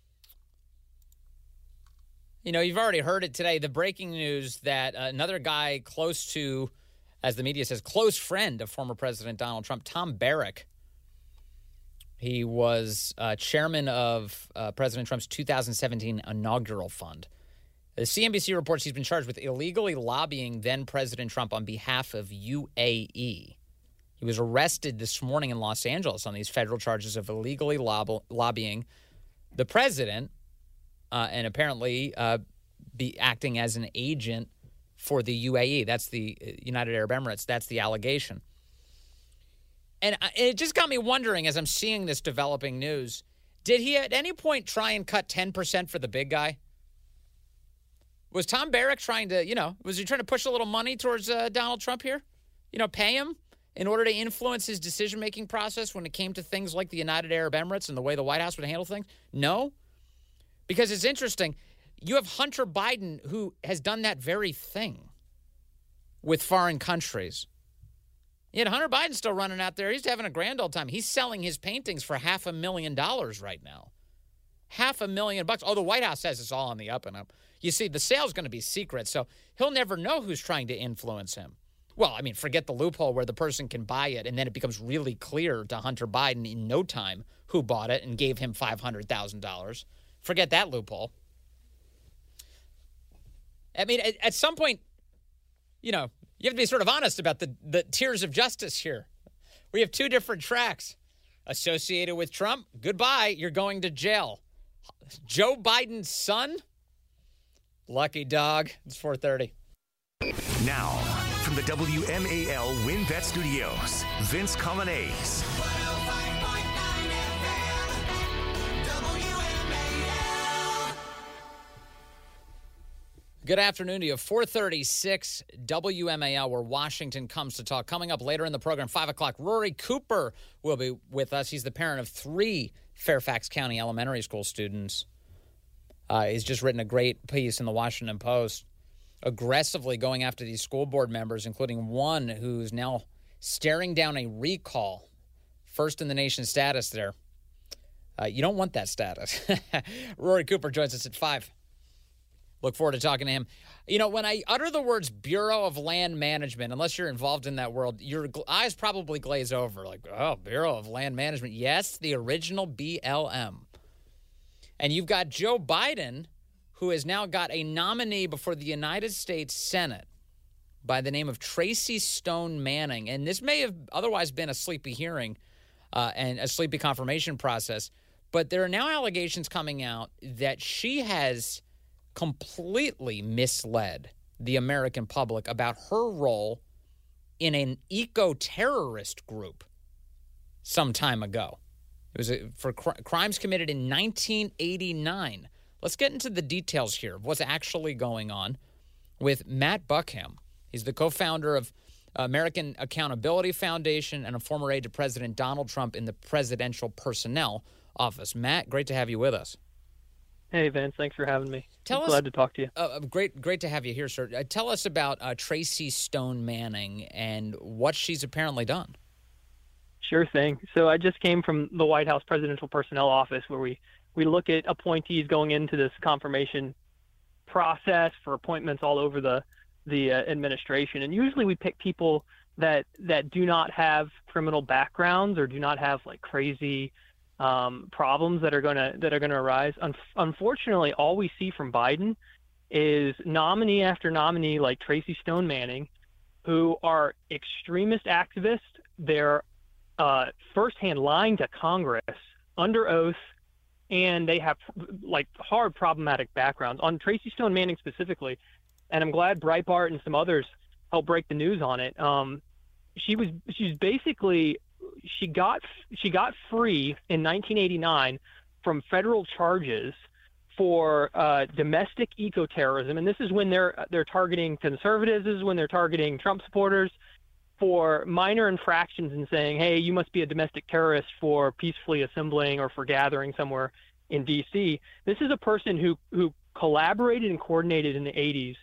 Speaker 2: You know, you've already heard it today, the breaking news that another guy close to, as the media says, close friend of former President Donald Trump, Tom Barrack. He was uh, chairman of uh, President Trump's two thousand seventeen inaugural fund. The C N B C reports he's been charged with illegally lobbying then-President Trump on behalf of U A E. He was arrested this morning in Los Angeles on these federal charges of illegally lob- lobbying the president uh, and apparently uh, be acting as an agent for the U A E. That's the United Arab Emirates. That's the allegation. And it just got me wondering as I'm seeing this developing news, did he at any point try and cut ten percent for the big guy? Was Tom Barrack trying to, you know, was he trying to push a little money towards uh, Donald Trump here? You know, pay him in order to influence his decision-making process when it came to things like the United Arab Emirates and the way the White House would handle things? No. Because it's interesting. You have Hunter Biden, who has done that very thing with foreign countries. Yet Hunter Biden's still running out there. He's having a grand old time. He's selling his paintings for half a million dollars right now. Half a million bucks. Oh, the White House says it's all on the up and up. You see, the sale's going to be secret, so he'll never know who's trying to influence him. Well, I mean, forget the loophole where the person can buy it, and then it becomes really clear to Hunter Biden in no time who bought it and gave him five hundred thousand dollars. Forget that loophole. I mean, at, at some point, you know, you have to be sort of honest about the, the tiers of justice here. We have two different tracks. Associated with Trump, goodbye, you're going to jail. Joe Biden's son? Lucky dog. It's four thirty.
Speaker 1: Now, from the W M A L WinBet Studios, Vince Comanese.
Speaker 2: Good afternoon to you. four thirty-six W M A L, where Washington comes to talk. Coming up later in the program, five o'clock, Rory Cooper will be with us. He's the parent of three Fairfax County elementary school students. Uh, he's just written a great piece in the Washington Post, aggressively going after these school board members, including one who's now staring down a recall. First in the nation status there. Uh, you don't want that status. Rory Cooper joins us at five. Look forward to talking to him. You know, when I utter the words Bureau of Land Management, unless you're involved in that world, your eyes probably glaze over. Like, oh, Bureau of Land Management. Yes, the original B L M. And you've got Joe Biden, who has now got a nominee before the United States Senate by the name of Tracy Stone Manning. And this may have otherwise been a sleepy hearing uh, and a sleepy confirmation process. But there are now allegations coming out that she has completely misled the American public about her role in an eco-terrorist group some time ago. It was a, for cr- crimes committed in nineteen eighty-nine. Let's get into the details here of what's actually going on with Matt Buckham. He's the co-founder of American Accountability Foundation and a former aide to President Donald Trump in the Presidential Personnel Office. Matt, great to have you with us.
Speaker 11: Hey, Vince. Thanks for having me.
Speaker 2: Tell
Speaker 11: I'm
Speaker 2: us,
Speaker 11: glad to talk to you.
Speaker 2: Uh, great great to have you here, sir. Uh, tell us about uh, Tracy Stone Manning and what she's apparently done.
Speaker 11: Sure thing. So I just came from the White House Presidential Personnel Office, where we, we look at appointees going into this confirmation process for appointments all over the, the uh, administration. And usually we pick people that that do not have criminal backgrounds or do not have like crazy Um, problems that are gonna that are gonna arise. Un- unfortunately, all we see from Biden is nominee after nominee like Tracy Stone Manning, who are extremist activists. They're uh, firsthand lying to Congress under oath, and they have like hard problematic backgrounds. On Tracy Stone Manning specifically, and I'm glad Breitbart and some others helped break the news on it. Um, she was she's basically She got she got free in nineteen eighty-nine from federal charges for uh, domestic eco-terrorism, and this is when they're they're targeting conservatives. This is when they're targeting Trump supporters for minor infractions and saying, "Hey, you must be a domestic terrorist for peacefully assembling or for gathering somewhere in D C" This is a person who who collaborated and coordinated in the eighties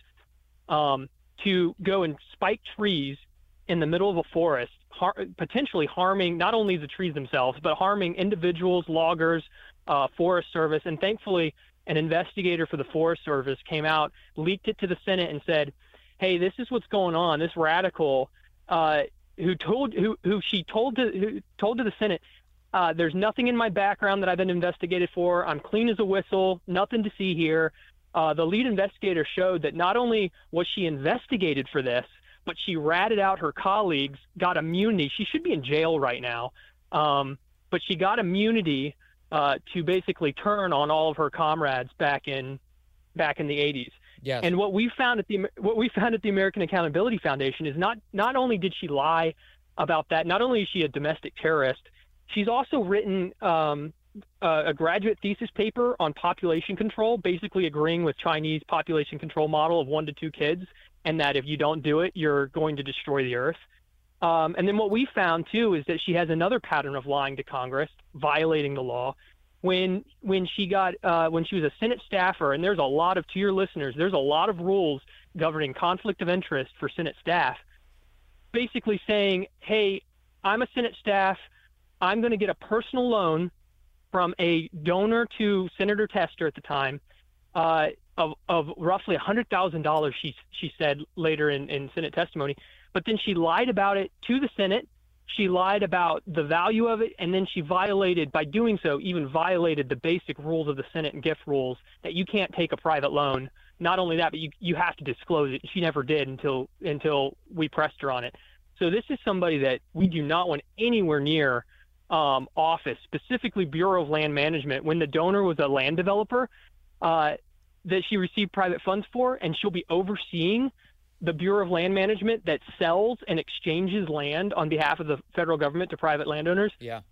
Speaker 11: um, to go and spike trees in the middle of a forest, har- potentially harming not only the trees themselves, but harming individuals, loggers, uh, Forest Service. And thankfully, an investigator for the Forest Service came out, leaked it to the Senate and said, hey, this is what's going on. This radical uh, who told who who she told to who told to the Senate, uh, there's nothing in my background that I've been investigated for. I'm clean as a whistle, nothing to see here. Uh, the lead investigator showed that not only was she investigated for this, but she ratted out her colleagues, got immunity. She should be in jail right now, um, but she got immunity uh, to basically turn on all of her comrades back in back in the eighties.
Speaker 2: Yes.
Speaker 11: And what we found at the what we found at the American Accountability Foundation is not not only did she lie about that, not only is she a domestic terrorist, she's also written um, a, a graduate thesis paper on population control, basically agreeing with Chinese population control model of one to two kids, and that if you don't do it, you're going to destroy the earth. Um, and then what we found, too, is that she has another pattern of lying to Congress, violating the law. When when she got uh, when she was a Senate staffer, and there's a lot of, to your listeners, there's a lot of rules governing conflict of interest for Senate staff, basically saying, hey, I'm a Senate staff. I'm going to get a personal loan from a donor to Senator Tester at the time, uh, Of, of roughly one hundred thousand dollars, she she said later in, in Senate testimony. But then she lied about it to the Senate. She lied about the value of it, and then she violated, by doing so, even violated the basic rules of the Senate and gift rules that you can't take a private loan. Not only that, but you, you have to disclose it. She never did until until we pressed her on it. So this is somebody that we do not want anywhere near um, office, specifically Bureau of Land Management, when the donor was a land developer uh, that she received private funds for, and she'll be overseeing the Bureau of Land Management that sells and exchanges land on behalf of the federal government to private landowners.
Speaker 2: Yeah.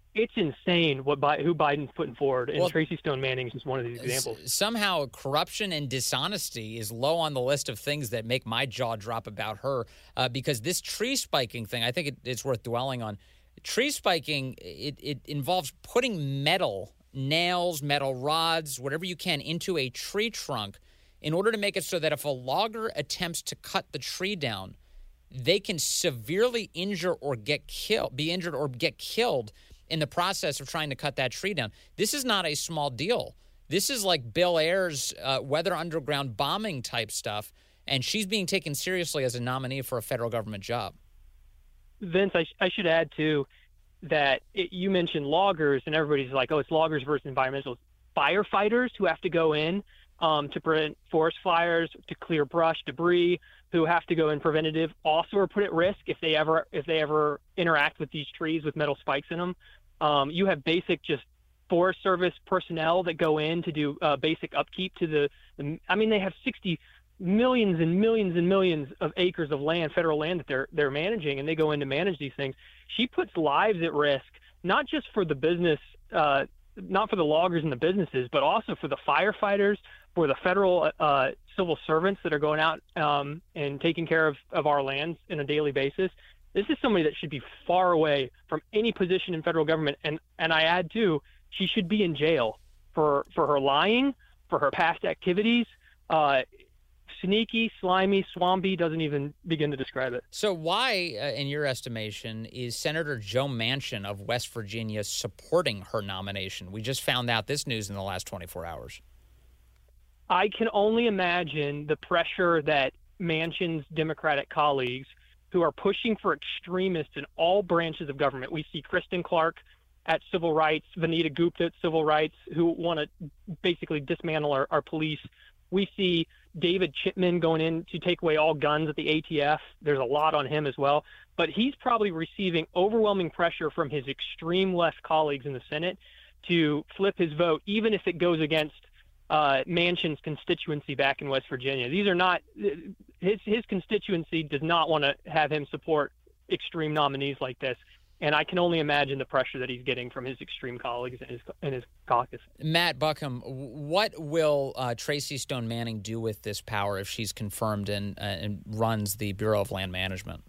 Speaker 11: it's insane what Bi- who Biden's putting forward, and
Speaker 2: Well,
Speaker 11: Tracy Stone Manning is just one of these examples.
Speaker 2: S- somehow corruption and dishonesty is low on the list of things that make my jaw drop about her, uh, because this tree spiking thing, I think it, it's worth dwelling on. Tree spiking, it, it involves putting metal, nails, metal rods, whatever you can, into a tree trunk in order to make it so that if a logger attempts to cut the tree down, they can severely injure or get killed, be injured or get killed in the process of trying to cut that tree down. This is not a small deal. This is like Bill Ayers' uh, Weather Underground bombing type stuff, and she's being taken seriously as a nominee for a federal government job.
Speaker 11: Vince, I, sh- I should add, too, that it, you mentioned loggers, and everybody's like, oh, it's loggers versus environmentalists. Firefighters who have to go in um, to prevent forest fires, to clear brush, debris, who have to go in preventative, also are put at risk if they ever if they ever interact with these trees with metal spikes in them. Um, you have basic just Forest Service personnel that go in to do uh, basic upkeep to the, the. I mean, they have sixty millions and millions and millions of acres of land, federal land that they're they're managing, and they go in to manage these things. She puts lives at risk, not just for the business, uh, not for the loggers and the businesses, but also for the firefighters, for the federal uh, civil servants that are going out um, and taking care of, of our lands on a daily basis. This is somebody that should be far away from any position in federal government. And, and I add, too, she should be in jail for, for her lying, for her past activities. Uh, sneaky, slimy, swampy, doesn't even begin to describe it.
Speaker 2: So why, uh, in your estimation, is Senator Joe Manchin of West Virginia supporting her nomination? We just found out this news in the last twenty-four hours.
Speaker 11: I can only imagine the pressure that Manchin's Democratic colleagues, who are pushing for extremists in all branches of government. We see Kristen Clark at civil rights, Vanita Gupta at civil rights, who want to basically dismantle our, our police. We see David Chipman going in to take away all guns at the A T F. There's a lot on him as well. But he's probably receiving overwhelming pressure from his extreme left colleagues in the Senate to flip his vote, even if it goes against Uh, Manchin's constituency back in West Virginia. These are not his his constituency does not want to have him support extreme nominees like this, and I can only imagine the pressure that he's getting from his extreme colleagues in his in his caucus.
Speaker 2: Matt Buckham, what will uh, Tracy Stone Manning do with this power if she's confirmed and, uh, and runs the Bureau of Land Management?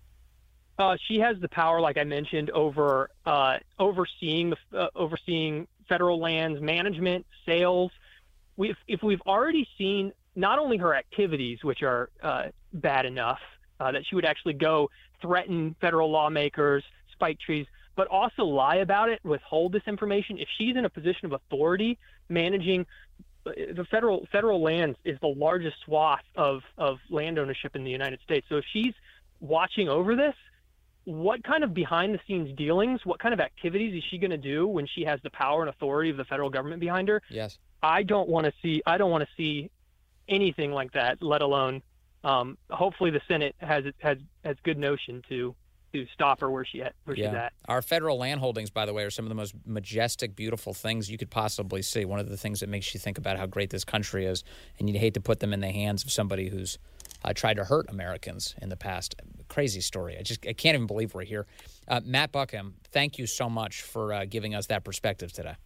Speaker 11: Uh, she has the power, like I mentioned, over uh, overseeing the uh, overseeing federal lands management, sales. We've, if we've already seen not only her activities, which are uh, bad enough, uh, that she would actually go threaten federal lawmakers, spike trees, but also lie about it, withhold this information. If she's in a position of authority managing the federal federal lands is the largest swath of, of land ownership in the United States. So if she's watching over this, what kind of behind-the-scenes dealings, what kind of activities is she going to do when she has the power and authority of the federal government behind her?
Speaker 2: Yes.
Speaker 11: I don't want to see. I don't want to see anything like that. Let alone, um, hopefully, the Senate has has has good notion to to stop her where she at where
Speaker 2: yeah.
Speaker 11: she's at.
Speaker 2: Our federal land holdings, by the way, are some of the most majestic, beautiful things you could possibly see. One of the things that makes you think about how great this country is, and you'd hate to put them in the hands of somebody who's uh, tried to hurt Americans in the past. Crazy story. I just I can't even believe we're here. Uh, Matt Buckham, thank you so much for uh, giving us that perspective today.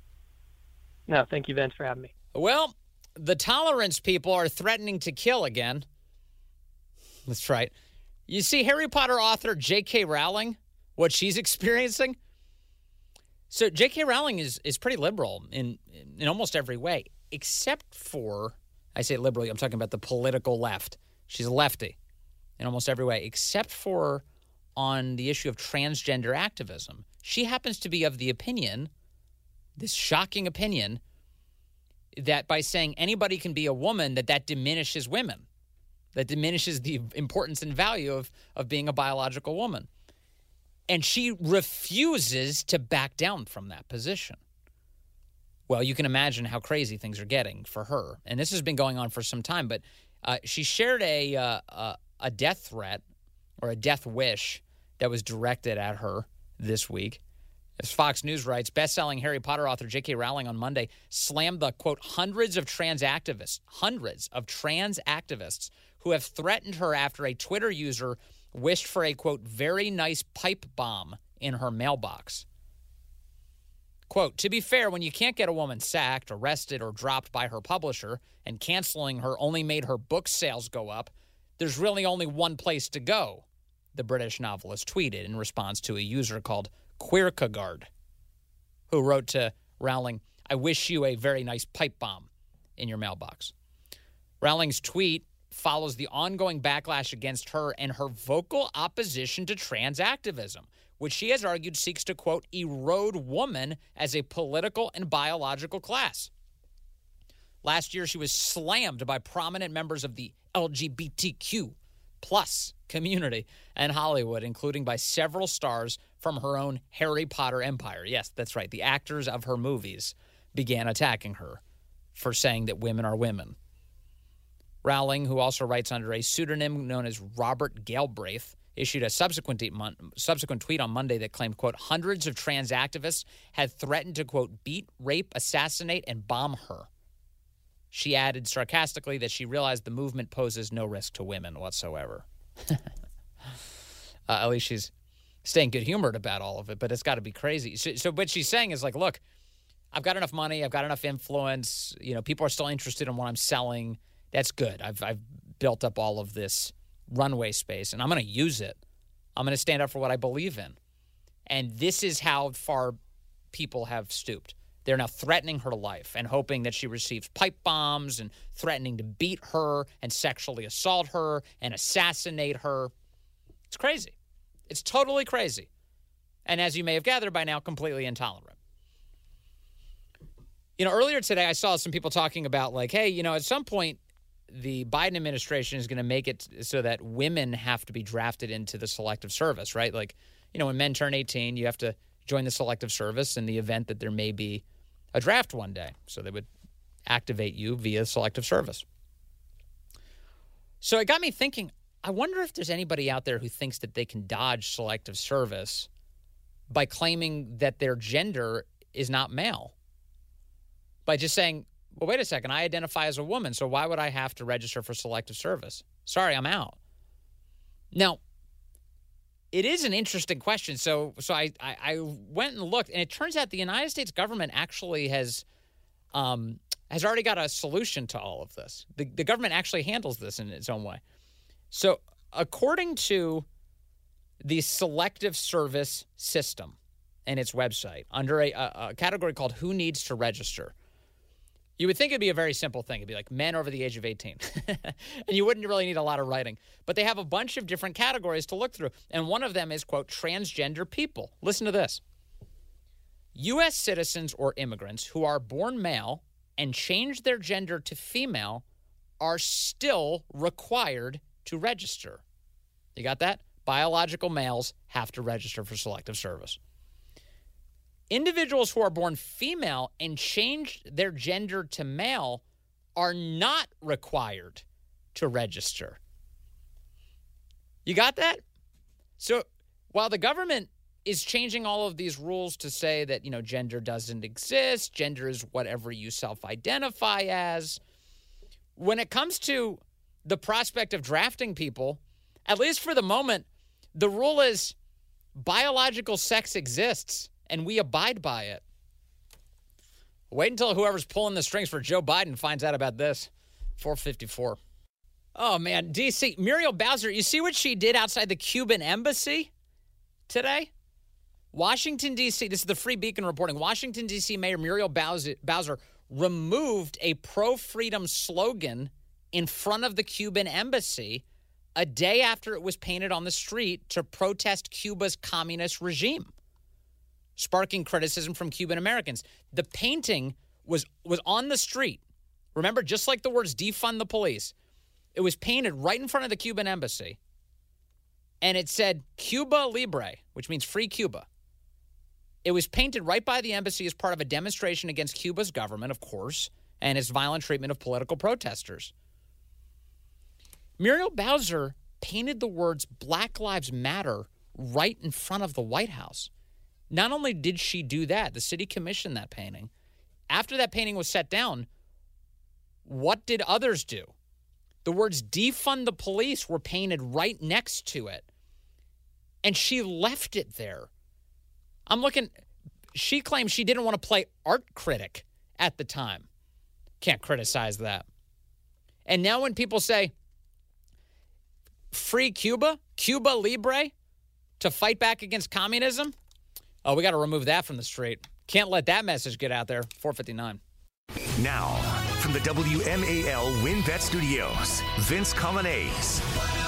Speaker 11: No, thank you, Vince, for having me.
Speaker 2: Well, the tolerance people are threatening to kill again. That's right. You see Harry Potter author J K. Rowling, what she's experiencing? So J K. Rowling is is pretty liberal in in almost every way, except for, I say liberally, I'm talking about the political left. She's a lefty in almost every way, except for on the issue of transgender activism. She happens to be of the opinion, this shocking opinion, that by saying anybody can be a woman, that that diminishes women, that diminishes the importance and value of, of being a biological woman. And she refuses to back down from that position. Well, you can imagine how crazy things are getting for her. And this has been going on for some time, but uh, she shared a, uh, a a death threat or a death wish that was directed at her this week. As Fox News writes, best-selling Harry Potter author J K. Rowling on Monday slammed the, quote, hundreds of trans activists, hundreds of trans activists who have threatened her after a Twitter user wished for a, quote, very nice pipe bomb in her mailbox. Quote, to be fair, when you can't get a woman sacked, arrested, or dropped by her publisher, and canceling her only made her book sales go up, there's really only one place to go, the British novelist tweeted in response to a user called Queerkagard, who wrote to Rowling, I wish you a very nice pipe bomb in your mailbox. Rowling's tweet follows the ongoing backlash against her and her vocal opposition to trans activism, which she has argued seeks to, quote, erode woman as a political and biological class. Last year, she was slammed by prominent members of the L G B T Q plus community and Hollywood, including by several stars from her own Harry Potter empire. Yes, that's right. The actors of her movies began attacking her for saying that women are women. Rowling, who also writes under a pseudonym known as Robert Galbraith, issued a subsequent, subsequent tweet on Monday that claimed, quote, hundreds of trans activists had threatened to, quote, beat, rape, assassinate, and bomb her. She added sarcastically that she realized the movement poses no risk to women whatsoever. uh, at least she's staying good-humored about all of it, but it's got to be crazy. So, so what she's saying is like, look, I've got enough money, I've got enough influence, you know, people are still interested in what I'm selling. That's good. I've I've built up all of this runway space, and I'm going to use it. I'm going to stand up for what I believe in. And this is how far people have stooped. They're now threatening her life and hoping that she receives pipe bombs and threatening to beat her and sexually assault her and assassinate her. It's crazy. It's totally crazy. And as you may have gathered by now, completely intolerant. You know, earlier today I saw some people talking about like, hey, you know, at some point the Biden administration is going to make it so that women have to be drafted into the Selective Service, right? Like, you know, when men turn eighteen, you have to join the Selective Service in the event that there may be a draft one day. So they would activate you via Selective Service. So it got me thinking, I wonder if there's anybody out there who thinks that they can dodge Selective Service by claiming that their gender is not male. By just saying, well, wait a second, I identify as a woman, so why would I have to register for Selective Service? Sorry, I'm out. Now, it is an interesting question. So so I, I, I went and looked, and it turns out the United States government actually has um, has already got a solution to all of this. The, the government actually handles this in its own way. So according to the Selective Service system and its website, under a, a, a category called Who Needs to Register, you would think it'd be a very simple thing. It'd be like men over the age of eighteen. And you wouldn't really need a lot of writing. But they have a bunch of different categories to look through. And one of them is, quote, transgender people. Listen to this. U S citizens or immigrants who are born male and change their gender to female are still required to register. You got that? Biological males have to register for Selective Service. Individuals who are born female and change their gender to male are not required to register. You got that? So while the government is changing all of these rules to say that, you know, gender doesn't exist, gender is whatever you self-identify as, when it comes to the prospect of drafting people, at least for the moment, the rule is biological sex exists. And we abide by it. Wait until whoever's pulling the strings for Joe Biden finds out about this. four fifty-four. Oh, man. D C, Muriel Bowser, you see what she did outside the Cuban embassy today? Washington, D C, this is the Free Beacon reporting. Washington, D C Mayor Muriel Bowser, Bowser removed a pro-freedom slogan in front of the Cuban embassy a day after it was painted on the street to protest Cuba's communist regime, sparking criticism from Cuban Americans. The painting was was on the street. Remember, just like the words defund the police, it was painted right in front of the Cuban embassy. And it said Cuba Libre, which means free Cuba. It was painted right by the embassy as part of a demonstration against Cuba's government, of course, and its violent treatment of political protesters. Muriel Bowser painted the words Black Lives Matter right in front of the White House. Not only did she do that, the city commissioned that painting. After that painting was set down, what did others do? The words defund the police were painted right next to it. And she left it there. I'm looking, She claims she didn't want to play art critic at the time. Can't criticize that. And now when people say, free Cuba, Cuba Libre, to fight back against communism, oh, we got to remove that from the street. Can't let that message get out there. four fifty-nine.
Speaker 1: Now, from the W M A L WinBet Studios, Vince Coglianese.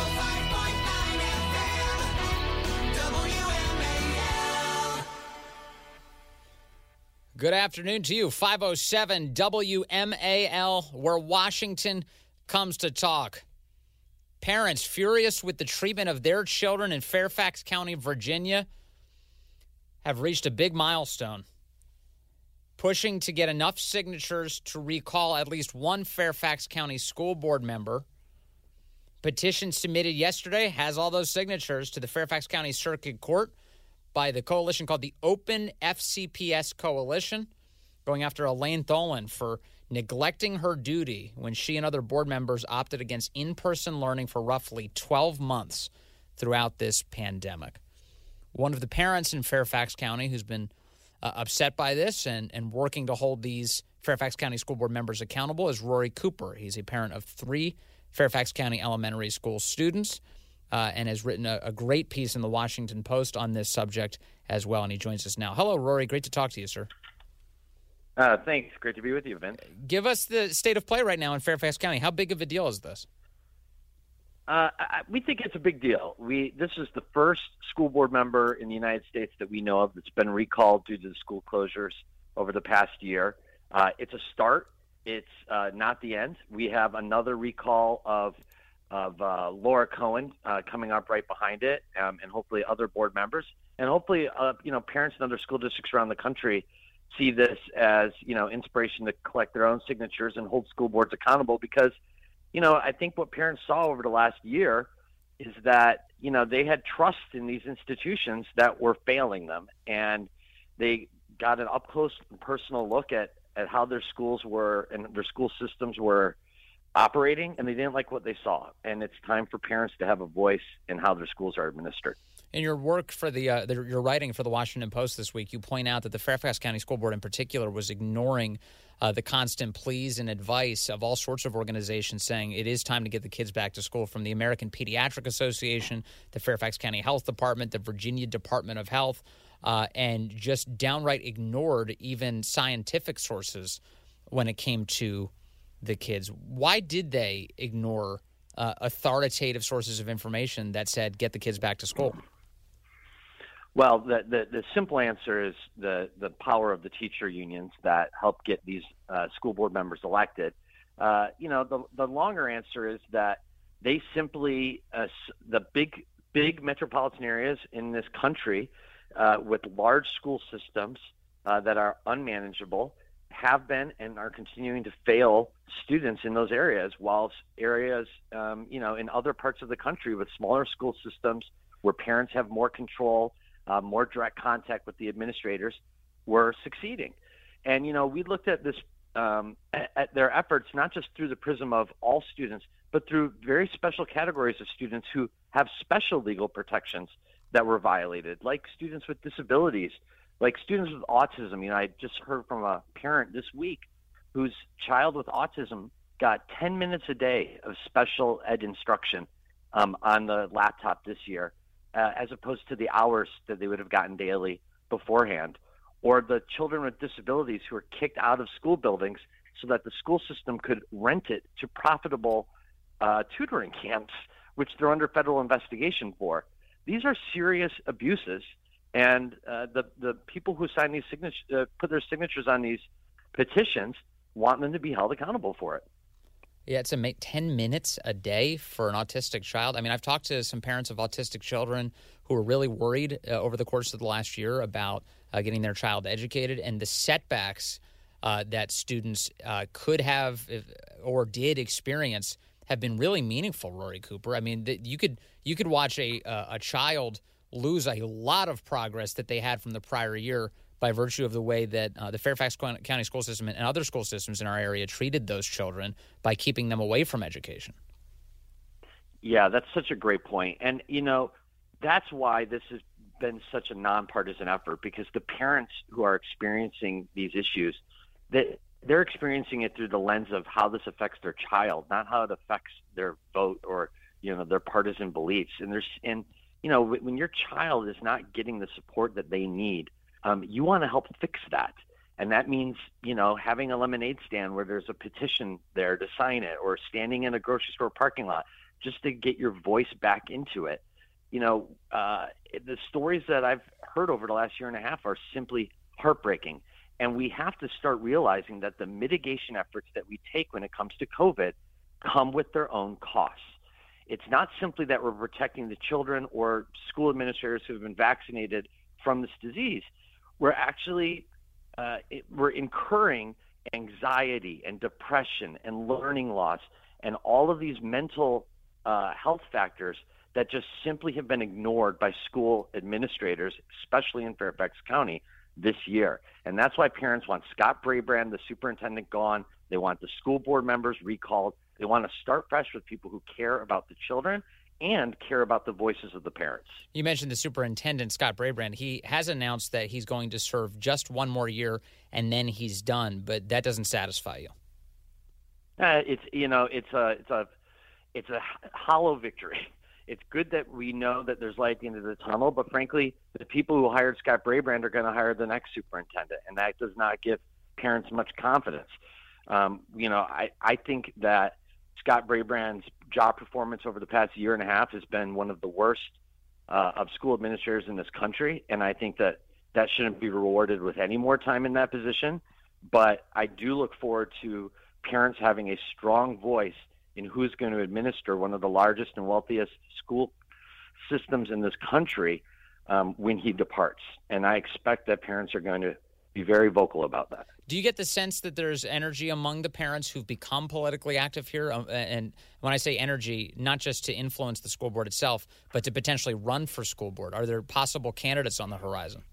Speaker 2: Good afternoon to you. five oh seven W M A L, where Washington comes to talk. Parents furious with the treatment of their children in Fairfax County, Virginia, have reached a big milestone, pushing to get enough signatures to recall at least one Fairfax County school board member. Petition submitted yesterday has all those signatures to the Fairfax County Circuit Court by the coalition called the Open F C P S Coalition, going after Elaine Tholen for neglecting her duty when she and other board members opted against in-person learning for roughly twelve months throughout this pandemic. One of the parents in Fairfax County who's been uh, upset by this and, and working to hold these Fairfax County school board members accountable is Rory Cooper. He's a parent of three Fairfax County elementary school students. Uh, and has written a, a great piece in the Washington Post on this subject as well, and he joins us now. Hello, Rory. Great to talk to you, sir.
Speaker 12: Uh, thanks. Great to be with you, Vince.
Speaker 2: Give us the state of play right now in Fairfax County. How big of a deal is this?
Speaker 12: Uh, I, we think it's a big deal. We This is the first school board member in the United States that we know of that's been recalled due to the school closures over the past year. Uh, it's a start. It's uh, not the end. We have another recall of of uh, Laura Cohen uh, coming up right behind it, um, and hopefully other board members. And hopefully, uh, you know, parents in other school districts around the country see this as, you know, inspiration to collect their own signatures and hold school boards accountable because, you know, I think what parents saw over the last year is that, you know, they had trust in these institutions that were failing them. And they got an up-close and personal look at, at how their schools were and their school systems were operating, and they didn't like what they saw. And it's time for parents to have a voice in how their schools are administered.
Speaker 2: In your work for the, uh, the your writing for the Washington Post this week, you point out that the Fairfax County School Board in particular was ignoring uh, the constant pleas and advice of all sorts of organizations saying it is time to get the kids back to school, from the American Pediatric Association, the Fairfax County Health Department, the Virginia Department of Health, uh, and just downright ignored even scientific sources when it came to the kids. Why did they ignore uh, authoritative sources of information that said get the kids back to school?
Speaker 12: Well, the, the, the simple answer is the, the power of the teacher unions that help get these uh, school board members elected. Uh, you know, the, the longer answer is that they simply, uh, the big, big metropolitan areas in this country uh, with large school systems uh, that are unmanageable have been and are continuing to fail students in those areas, while areas, um, you know, in other parts of the country with smaller school systems where parents have more control, uh, more direct contact with the administrators, were succeeding. And, you know, we looked at this, um, at, at their efforts, not just through the prism of all students, but through very special categories of students who have special legal protections that were violated, like students with disabilities, like students with autism. You know, I just heard from a parent this week whose child with autism got ten minutes a day of special ed instruction um, on the laptop this year, uh, as opposed to the hours that they would have gotten daily beforehand. Or the children with disabilities who are kicked out of school buildings so that the school system could rent it to profitable uh, tutoring camps, which they're under federal investigation for. These are serious abuses. And uh, the the people who sign these signatures, uh, put their signatures on these petitions, want them to be held accountable for it.
Speaker 2: Yeah, it's a ten minutes a day for an autistic child. I mean, I've talked to some parents of autistic children who are really worried uh, over the course of the last year about uh, getting their child educated, and the setbacks uh, that students uh, could have or did experience have been really meaningful. Rory Cooper, I mean, the, you could you could watch a uh, a child lose a lot of progress that they had from the prior year by virtue of the way that uh, the Fairfax County school system and other school systems in our area treated those children by keeping them away from education.
Speaker 12: Yeah, that's such a great point. And, you know, that's why this has been such a nonpartisan effort because the parents who are experiencing these issues, that they're experiencing it through the lens of how this affects their child, not how it affects their vote or, you know, their partisan beliefs. And there's, and, you know, when your child is not getting the support that they need, um, you want to help fix that. And that means, you know, having a lemonade stand where there's a petition there to sign it, or standing in a grocery store parking lot just to get your voice back into it. You know, uh, the stories that I've heard over the last year and a half are simply heartbreaking. And we have to start realizing that the mitigation efforts that we take when it comes to COVID come with their own costs. It's not simply that we're protecting the children or school administrators who have been vaccinated from this disease. We're actually uh, it, we're incurring anxiety and depression and learning loss and all of these mental uh, health factors that just simply have been ignored by school administrators, especially in Fairfax County this year. And that's why parents want Scott Brabrand, the superintendent, gone. They want the school board members recalled. They want to start fresh with people who care about the children and care about the voices of the parents. You mentioned the superintendent, Scott Brabrand. He has announced that he's going to serve just one more year and then he's done, but that doesn't satisfy you. Uh, it's, you know, it's a, it's a, it's a hollow victory. It's good that we know that there's light at the end of the tunnel, but frankly, the people who hired Scott Brabrand are going to hire the next superintendent, and that does not give parents much confidence. Um, you know, I, I think that Scott Brabrand's job performance over the past year and a half has been one of the worst uh, of school administrators in this country, and I think that that shouldn't be rewarded with any more time in that position. But I do look forward to parents having a strong voice in who's going to administer one of the largest and wealthiest school systems in this country um, when he departs. And I expect that parents are going to be very vocal about that. Do you get the sense that there's energy among the parents who've become politically active here? Um, and when I say energy, not just to influence the school board itself, but to potentially run for school board. Are there possible candidates on the horizon?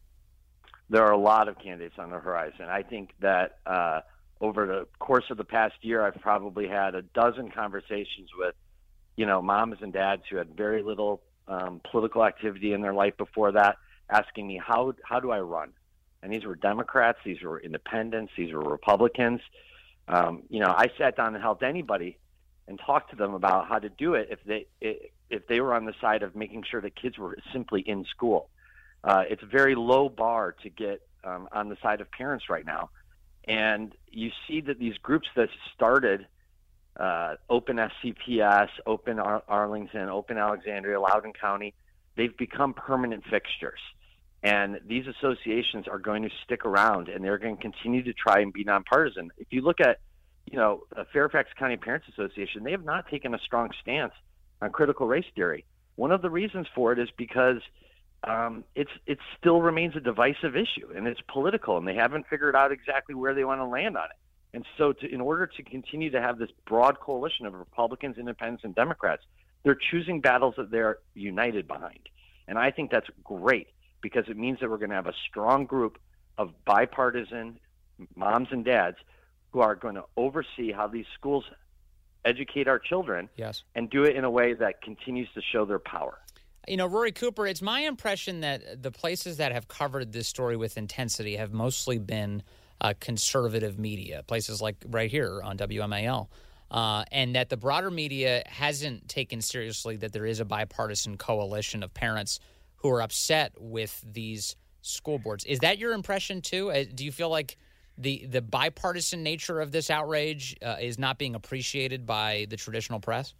Speaker 12: There are a lot of candidates on the horizon. I think that uh, over the course of the past year, I've probably had a dozen conversations with, you know, moms and dads who had very little um, political activity in their life before that, asking me, how how do I run? And these were Democrats, these were independents, these were Republicans. Um, you know, I sat down and helped anybody and talked to them about how to do it if they if they were on the side of making sure that kids were simply in school. Uh, it's a very low bar to get um, on the side of parents right now. And you see that these groups that started uh, Open S C P S, Open Ar- Arlington, Open Alexandria, Loudoun County, they've become permanent fixtures. And these associations are going to stick around, and they're going to continue to try and be nonpartisan. If you look at, you know, the Fairfax County Parents Association, they have not taken a strong stance on critical race theory. One of the reasons for it is because um, it's it still remains a divisive issue, and it's political, and they haven't figured out exactly where they want to land on it. And so to, in order to continue to have this broad coalition of Republicans, Independents, and Democrats, they're choosing battles that they're united behind. And I think that's great, because it means that we're going to have a strong group of bipartisan moms and dads who are going to oversee how these schools educate our children, yes, and do it in a way that continues to show their power. You know, Rory Cooper, it's my impression that the places that have covered this story with intensity have mostly been uh, conservative media, places like right here on W M A L, uh, and that the broader media hasn't taken seriously that there is a bipartisan coalition of parents who are upset with these school boards. Is that your impression, too? Uh, do you feel like the, the bipartisan nature of this outrage uh, is not being appreciated by the traditional press?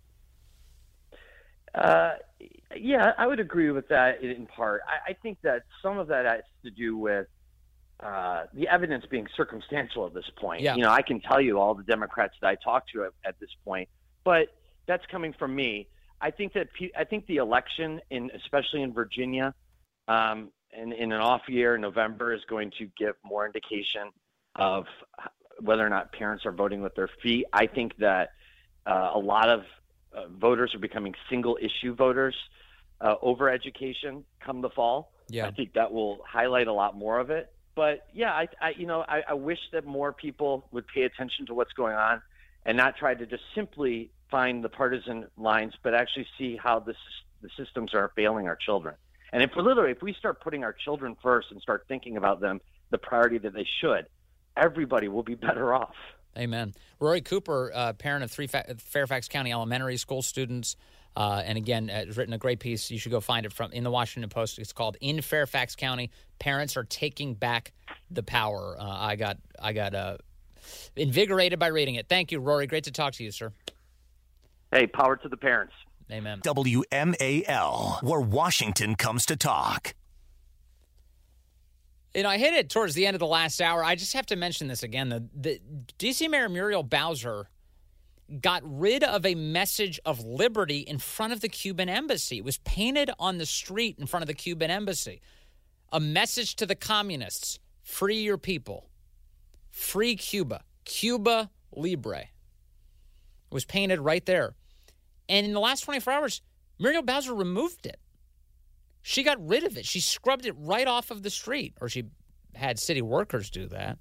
Speaker 12: Uh, yeah, I would agree with that in part. I, I think that some of that has to do with uh, the evidence being circumstantial at this point. Yeah. You know, I can tell you all the Democrats that I talk to at, at this point, but that's coming from me. I think that I think the election, in especially in Virginia, um, in, in an off year, November, is going to give more indication of whether or not parents are voting with their feet. I think that uh, a lot of uh, voters are becoming single issue voters uh, over education come the fall. Yeah. I think that will highlight a lot more of it. But yeah, I, I you know I, I wish that more people would pay attention to what's going on and not try to just simply find the partisan lines, but actually see how this, the systems are failing our children. And if we literally, if we start putting our children first and start thinking about them, the priority that they should, everybody will be better off.
Speaker 2: Amen. Rory Cooper, uh, parent of three Fa- Fairfax County elementary school students, uh, and again, uh, has written a great piece. You should go find it from in the Washington Post. It's called "In Fairfax County, Parents Are Taking Back the Power." Uh, I got, I got uh, invigorated by reading it. Thank you, Rory. Great to talk to you, sir.
Speaker 12: Hey, power to the parents.
Speaker 2: Amen.
Speaker 1: W M A L, where Washington comes to talk.
Speaker 2: You know, I hit it towards the end of the last hour. I just have to mention this again. The, the D C Mayor Muriel Bowser got rid of a message of liberty in front of the Cuban embassy. It was painted on the street in front of the Cuban embassy. A message to the communists: free your people. Free Cuba. Cuba Libre. It was painted right there. And in the last twenty-four hours, Muriel Bowser removed it. She got rid of it. She scrubbed it right off of the street, or she had city workers do that.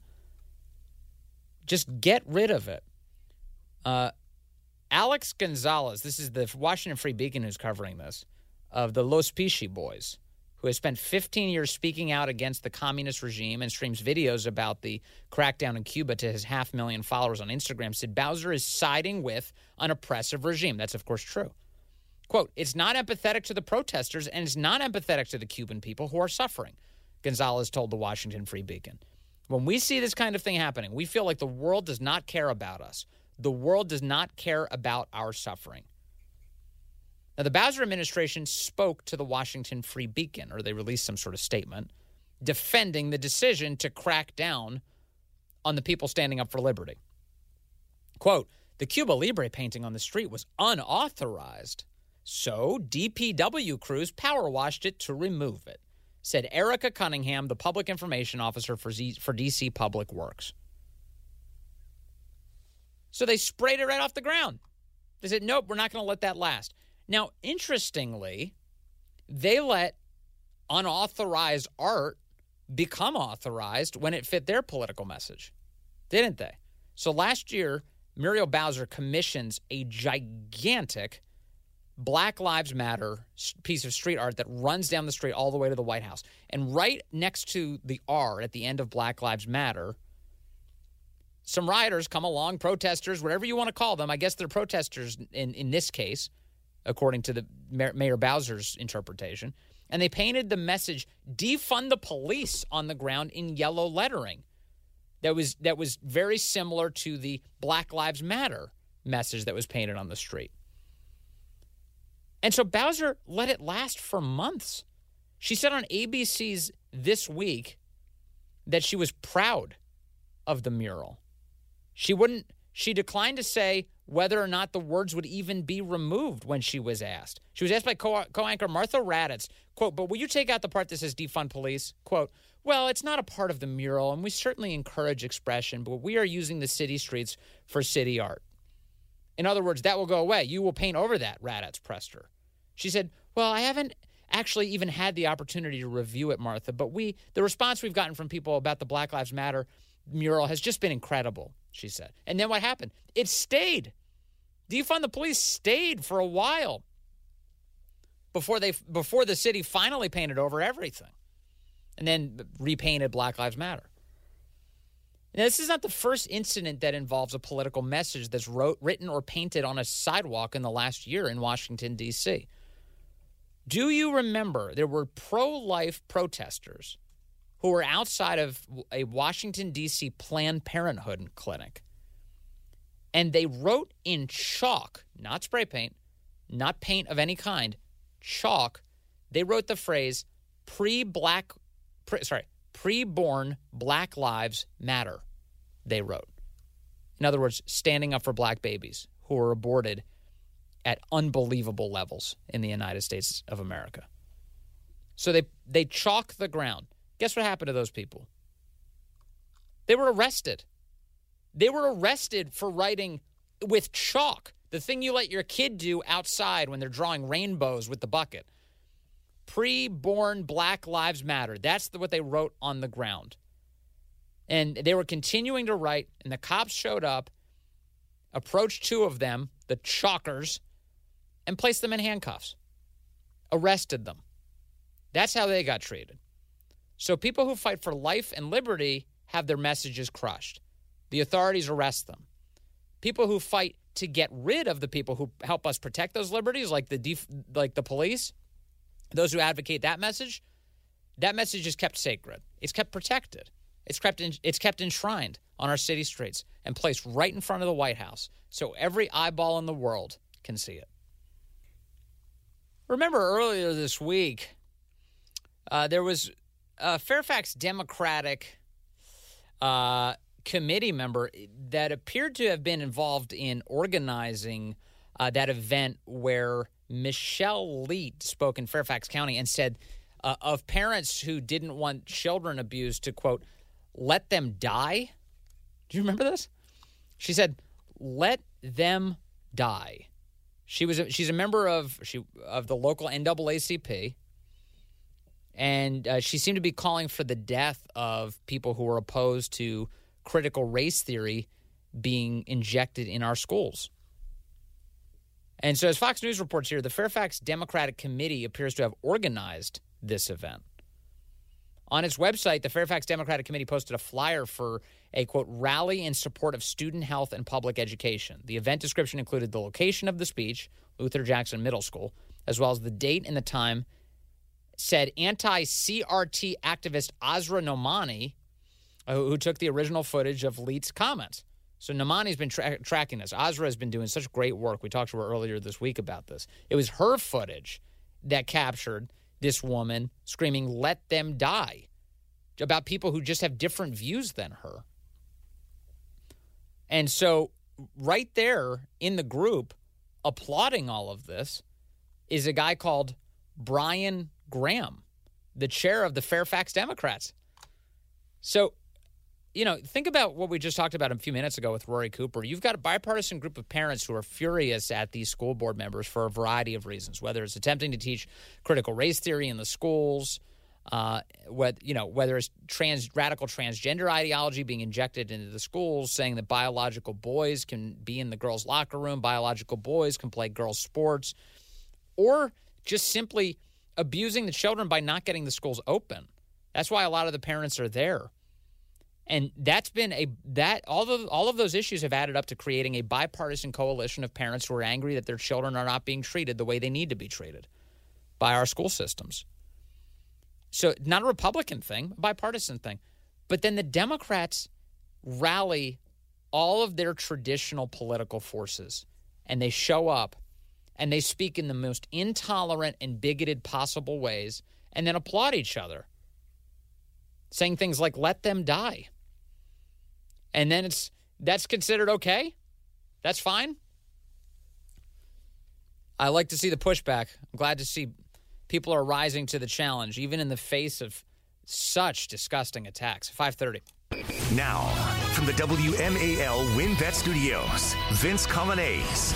Speaker 2: Just get rid of it. Uh, Alex Gonzalez, this is the Washington Free Beacon who's covering this, of the Los Pichi Boys, who has spent fifteen years speaking out against the communist regime and streams videos about the crackdown in Cuba to his half million followers on Instagram, said Bowser is siding with an oppressive regime. That's, of course, true. Quote, "It's not empathetic to the protesters, and it's not empathetic to the Cuban people who are suffering," Gonzalez told the Washington Free Beacon. "When we see this kind of thing happening, we feel like the world does not care about us. The world does not care about our suffering." Now, the Bowser administration spoke to the Washington Free Beacon, or they released some sort of statement, defending the decision to crack down on the people standing up for liberty. Quote, "The Cuba Libre painting on the street was unauthorized. So D P W crews power washed it to remove it," said Erica Cunningham, the public information officer for, Z- for D C Public Works. So they sprayed it right off the ground. They said, nope, we're not going to let that last. Now, interestingly, they let unauthorized art become authorized when it fit their political message, didn't they? So last year, Muriel Bowser commissions a gigantic Black Lives Matter piece of street art that runs down the street all the way to the White House. And right next to the R at the end of Black Lives Matter, some rioters come along, protesters, whatever you want to call them. I guess they're protesters in, in this case, according to the Mayor Bowser's interpretation. And they painted the message, "Defund the police," on the ground in yellow lettering. That was that was very similar to the Black Lives Matter message that was painted on the street. And so Bowser let it last for months. She said on A B C's This Week that she was proud of the mural. She wouldn't. She declined to say whether or not the words would even be removed when she was asked. She was asked by co- co-anchor Martha Raddatz, quote, "But will you take out the part that says defund police?" Quote, "Well, it's not a part of the mural, and we certainly encourage expression, but we are using the city streets for city art." In other words, that will go away. You will paint over that, Raddatz pressed her. She said, "Well, I haven't actually even had the opportunity to review it, Martha, but we the response we've gotten from people about the Black Lives Matter mural has just been incredible," she said. And then what happened? It stayed. Defund the police stayed for a while before they before the city finally painted over everything and then repainted Black Lives Matter. Now, this is not the first incident that involves a political message that's wrote, written or painted on a sidewalk in the last year in Washington, D C. Do you remember there were pro-life protesters who were outside of a Washington, D C Planned Parenthood clinic, and they wrote in chalk, not spray paint, not paint of any kind, chalk, they wrote the phrase, pre-black, pre, sorry, pre-born Black Lives Matter, they wrote. In other words, standing up for black babies who were aborted at unbelievable levels in the United States of America. So they they chalk the ground. Guess what happened to those people? They were arrested. They were arrested for writing with chalk, the thing you let your kid do outside when they're drawing rainbows with the bucket. Pre-born Black Lives Matter. That's the, what they wrote on the ground. And they were continuing to write, and the cops showed up, approached two of them, the chalkers, and placed them in handcuffs. Arrested them. That's how they got treated. So people who fight for life and liberty have their messages crushed. The authorities arrest them. People who fight to get rid of the people who help us protect those liberties, like the def- like the police, those who advocate that message, that message is kept sacred. It's kept protected. It's kept in, it's kept enshrined on our city streets and placed right in front of the White House so every eyeball in the world can see it. Remember earlier this week, uh, there was a Fairfax Democratic uh, committee member that appeared to have been involved in organizing uh, that event where Michelle Leet spoke in Fairfax County and said uh, of parents who didn't want children abused to, quote, let them die. Do you remember this? She said, let them die. She was a, she's a member of she of the local N double A C P, and uh, she seemed to be calling for the death of people who were opposed to critical race theory being injected in our schools. And so as Fox News reports here, the Fairfax Democratic Committee appears to have organized this event. On its website, the Fairfax Democratic Committee posted a flyer for a, quote, rally in support of student health and public education. The event description included the location of the speech, Luther Jackson Middle School, as well as the date and the time. Said anti-C R T activist Azra Nomani, who took the original footage of Leet's comments. So Nomani's been tra- tracking this. Azra has been doing such great work. We talked to her earlier this week about this. It was her footage that captured this woman screaming, let them die, about people who just have different views than her. And so right there in the group applauding all of this is a guy called Brian Graham, the chair of the Fairfax Democrats. So, you know, think about what we just talked about a few minutes ago with Rory Cooper. You've got a bipartisan group of parents who are furious at these school board members for a variety of reasons, whether it's attempting to teach critical race theory in the schools, uh, whether, you know, whether it's trans radical transgender ideology being injected into the schools, saying that biological boys can be in the girls' locker room, biological boys can play girls' sports, or just simply abusing the children by not getting the schools open. That's why a lot of the parents are there. And that's been a that all of all of those issues have added up to creating a bipartisan coalition of parents who are angry that their children are not being treated the way they need to be treated by our school systems. So not a Republican thing, a bipartisan thing. But then the Democrats rally all of their traditional political forces, and they show up and they speak in the most intolerant and bigoted possible ways and then applaud each other, saying things like, let them die. And then it's that's considered okay? That's fine? I like to see the pushback. I'm glad to see people are rising to the challenge, even in the face of such disgusting attacks. five thirty.
Speaker 1: Now, from the W M A L WinBet Studios, Vince Comanese.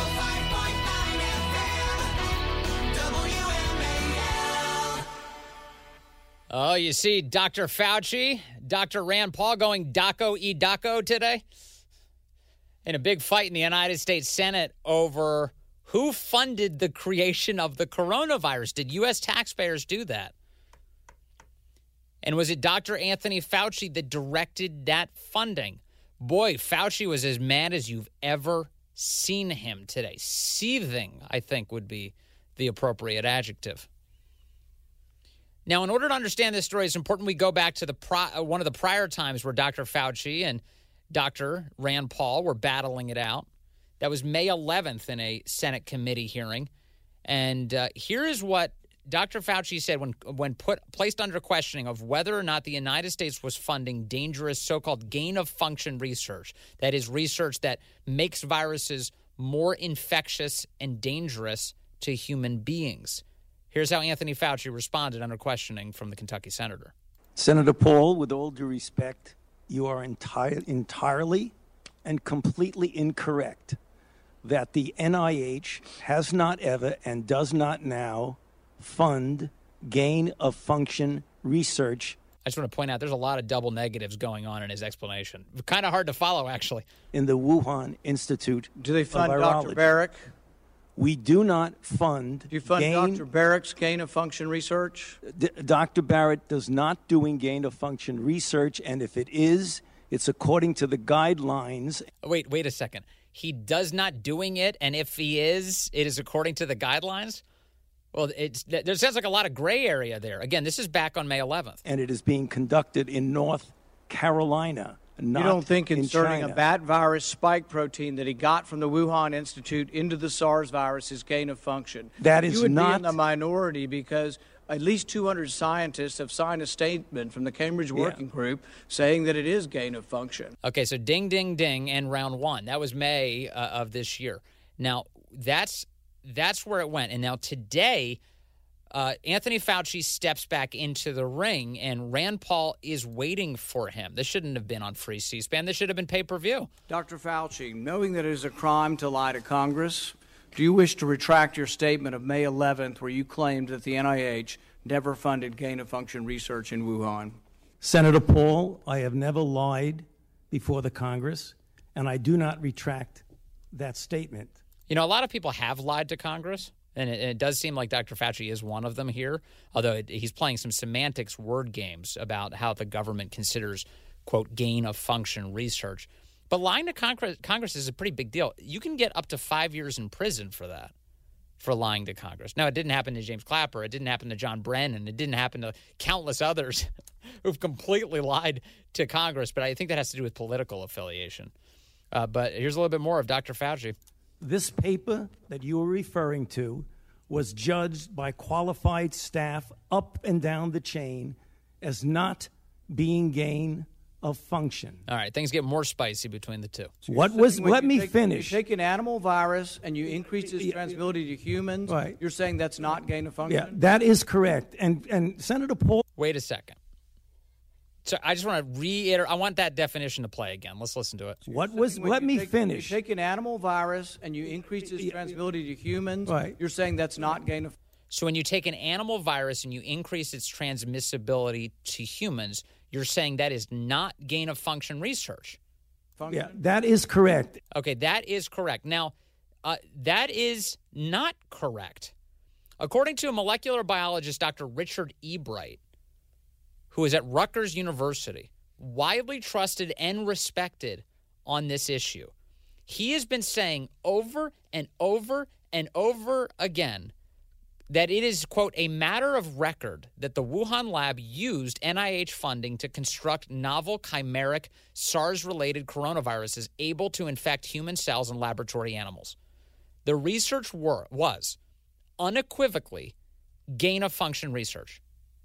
Speaker 2: Oh, you see Doctor Fauci, Doctor Rand Paul going Daco e Daco today in a big fight in the United States Senate over who funded the creation of the coronavirus. Did U S taxpayers do that? And was it Doctor Anthony Fauci that directed that funding? Boy, Fauci was as mad as you've ever seen him today. Seething, I think, would be the appropriate adjective. Now, in order to understand this story, it's important we go back to the pri- one of the prior times where Doctor Fauci and Doctor Rand Paul were battling it out. That was May eleventh in a Senate committee hearing. And uh, here is what Doctor Fauci said when when put placed under questioning of whether or not the United States was funding dangerous so-called gain-of-function research, that is, research that makes viruses more infectious and dangerous to human beings. Here's how Anthony Fauci responded under questioning from the Kentucky senator.
Speaker 13: Senator Paul, with all due respect, you are entire, entirely and completely incorrect that the N I H has not ever and does not now fund gain-of-function research.
Speaker 2: I just want to point out there's a lot of double negatives going on in his explanation. Kind of hard to follow, actually.
Speaker 13: In the Wuhan Institute
Speaker 14: Do they fund
Speaker 13: of
Speaker 14: Doctor
Speaker 13: Virology.
Speaker 14: Barrick?
Speaker 13: We do not fund.
Speaker 14: Do you fund
Speaker 13: gain,
Speaker 14: Doctor Barrett's gain of function research?
Speaker 13: D- Doctor Barrett does not doing gain of function research, and if it is, it's according to the guidelines.
Speaker 2: Wait, wait a second. He does not doing it, and if he is, it is according to the guidelines? Well, it's, there sounds like a lot of gray area there. Again, this is back on May eleventh.
Speaker 13: And it is being conducted in North Carolina. Not
Speaker 14: you don't think inserting
Speaker 13: in
Speaker 14: a bat virus spike protein that he got from the Wuhan Institute into the SARS virus is gain of function?
Speaker 13: That is
Speaker 14: you would
Speaker 13: not
Speaker 14: be in the minority because at least two hundred scientists have signed a statement from the Cambridge Working yeah. Group saying that it is gain of function.
Speaker 2: Okay, so ding, ding, ding, and round one. That was May uh, of this year. Now, that's that's where it went. And now today, Uh, Anthony Fauci steps back into the ring, and Rand Paul is waiting for him. This shouldn't have been on free C-SPAN. This should have been pay-per-view.
Speaker 14: Doctor Fauci, knowing that it is a crime to lie to Congress, do you wish to retract your statement of May eleventh where you claimed that the N I H never funded gain-of-function research in Wuhan?
Speaker 13: Senator Paul, I have never lied before the Congress, and I do not retract that statement.
Speaker 2: You know, a lot of people have lied to Congress. And it, it does seem like Doctor Fauci is one of them here, although it, he's playing some semantics word games about how the government considers, quote, gain-of-function research. But lying to Congress, Congress is a pretty big deal. You can get up to five years in prison for that, for lying to Congress. Now, it didn't happen to James Clapper. It didn't happen to John Brennan. It didn't happen to countless others who've completely lied to Congress. But I think that has to do with political affiliation. Uh, but here's a little bit more of Doctor Fauci.
Speaker 13: This paper that you were referring to was judged by qualified staff up and down the chain as not being gain of function.
Speaker 2: All right, things get more spicy between the two.
Speaker 13: So what was? Let me
Speaker 14: take,
Speaker 13: finish.
Speaker 14: You take an animal virus and you increase its transmissibility to humans.
Speaker 13: Right.
Speaker 14: You're saying that's not gain of function?
Speaker 13: Yeah, that is correct. And and Senator Paul.
Speaker 2: Wait a second. So I just want to reiterate. I want that definition to play again. Let's listen to it.
Speaker 13: What was? Let me
Speaker 14: take,
Speaker 13: finish.
Speaker 14: You take an animal virus and you increase its transmissibility to humans.
Speaker 13: Right.
Speaker 14: You're saying that's not gain of.
Speaker 2: So when you take an animal virus and you increase its transmissibility to humans, you're saying that is not gain of function research.
Speaker 14: Function?
Speaker 13: Yeah, that is correct.
Speaker 2: Okay, that is correct. Now, uh, that is not correct. According to a molecular biologist, Doctor Richard Ebright, who is at Rutgers University, widely trusted and respected on this issue. He has been saying over and over and over again that it is, quote, a matter of record that the Wuhan lab used N I H funding to construct novel chimeric SARS-related coronaviruses able to infect human cells and laboratory animals. The research were, was unequivocally gain-of-function research.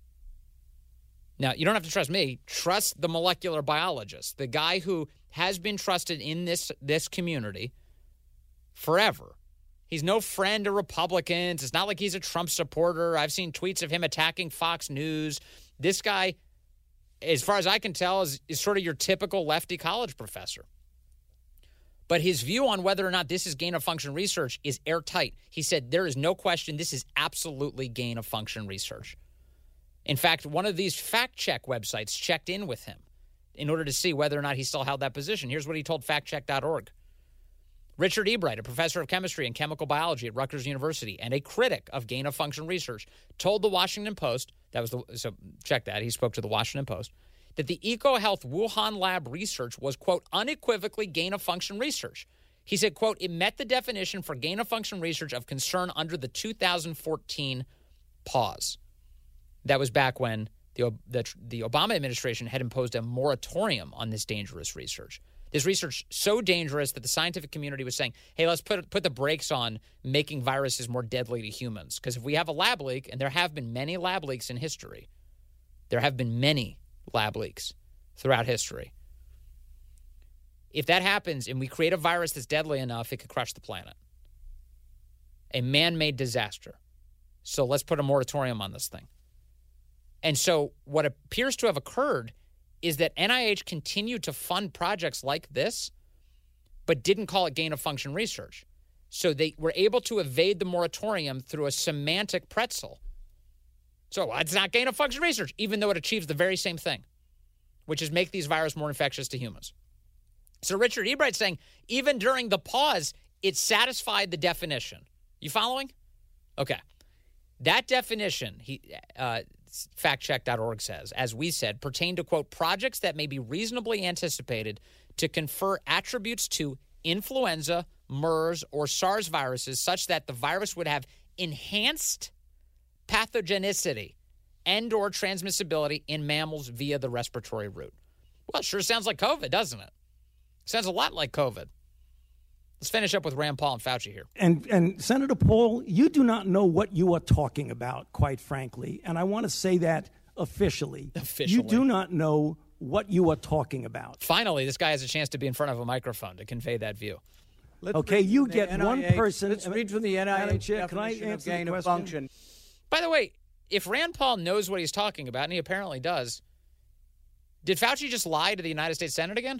Speaker 2: Now, you don't have to trust me. Trust the molecular biologist, the guy who has been trusted in this, this community forever. He's no friend of Republicans. It's not like he's a Trump supporter. I've seen tweets of him attacking Fox News. This guy, as far as I can tell, is, is sort of your typical lefty college professor. But his view on whether or not this is gain-of-function research is airtight. He said there is no question this is absolutely gain-of-function research. In fact, one of these fact-check websites checked in with him in order to see whether or not he still held that position. Here's what he told fact check dot org. Richard Ebright, a professor of chemistry and chemical biology at Rutgers University and a critic of gain-of-function research, told the Washington Post, that was the, so check that, he spoke to the Washington Post, that the EcoHealth Wuhan lab research was, quote, unequivocally gain-of-function research. He said, quote, it met the definition for gain-of-function research of concern under the two thousand fourteen pause. That was back when the, the the Obama administration had imposed a moratorium on this dangerous research. This research so dangerous that the scientific community was saying, hey, let's put put the brakes on making viruses more deadly to humans. Because if we have a lab leak, and there have been many lab leaks in history, there have been many lab leaks throughout history. If that happens and we create a virus that's deadly enough, it could crush the planet. A man-made disaster. So let's put a moratorium on this thing. And so what appears to have occurred is that N I H continued to fund projects like this, but didn't call it gain-of-function research. So they were able to evade the moratorium through a semantic pretzel. So it's not gain-of-function research, even though it achieves the very same thing, which is make these viruses more infectious to humans. So Richard Ebright's saying even during the pause, it satisfied the definition. You following? Okay. That definition, he uh, fact check dot org says, as we said, pertain to, quote, projects that may be reasonably anticipated to confer attributes to influenza, MERS, or SARS viruses such that the virus would have enhanced pathogenicity and or transmissibility in mammals via the respiratory route. Well, it sure sounds like COVID, doesn't it? Sounds a lot like COVID. Let's finish up with Rand Paul and Fauci here.
Speaker 13: And, and Senator Paul, you do not know what you are talking about, quite frankly. And I want to say that officially.
Speaker 2: Officially.
Speaker 13: You do not know what you are talking about.
Speaker 2: Finally, this guy has a chance to be in front of a microphone to convey that view.
Speaker 14: Let's
Speaker 13: okay, you get
Speaker 14: N I H,
Speaker 13: one person.
Speaker 14: Let's read from the N I H
Speaker 13: Chair, can I
Speaker 14: definition of
Speaker 13: answer
Speaker 14: gain
Speaker 13: the
Speaker 14: of
Speaker 13: question?
Speaker 14: function.
Speaker 2: By the way, if Rand Paul knows what he's talking about, and he apparently does, did Fauci just lie to the United States Senate again?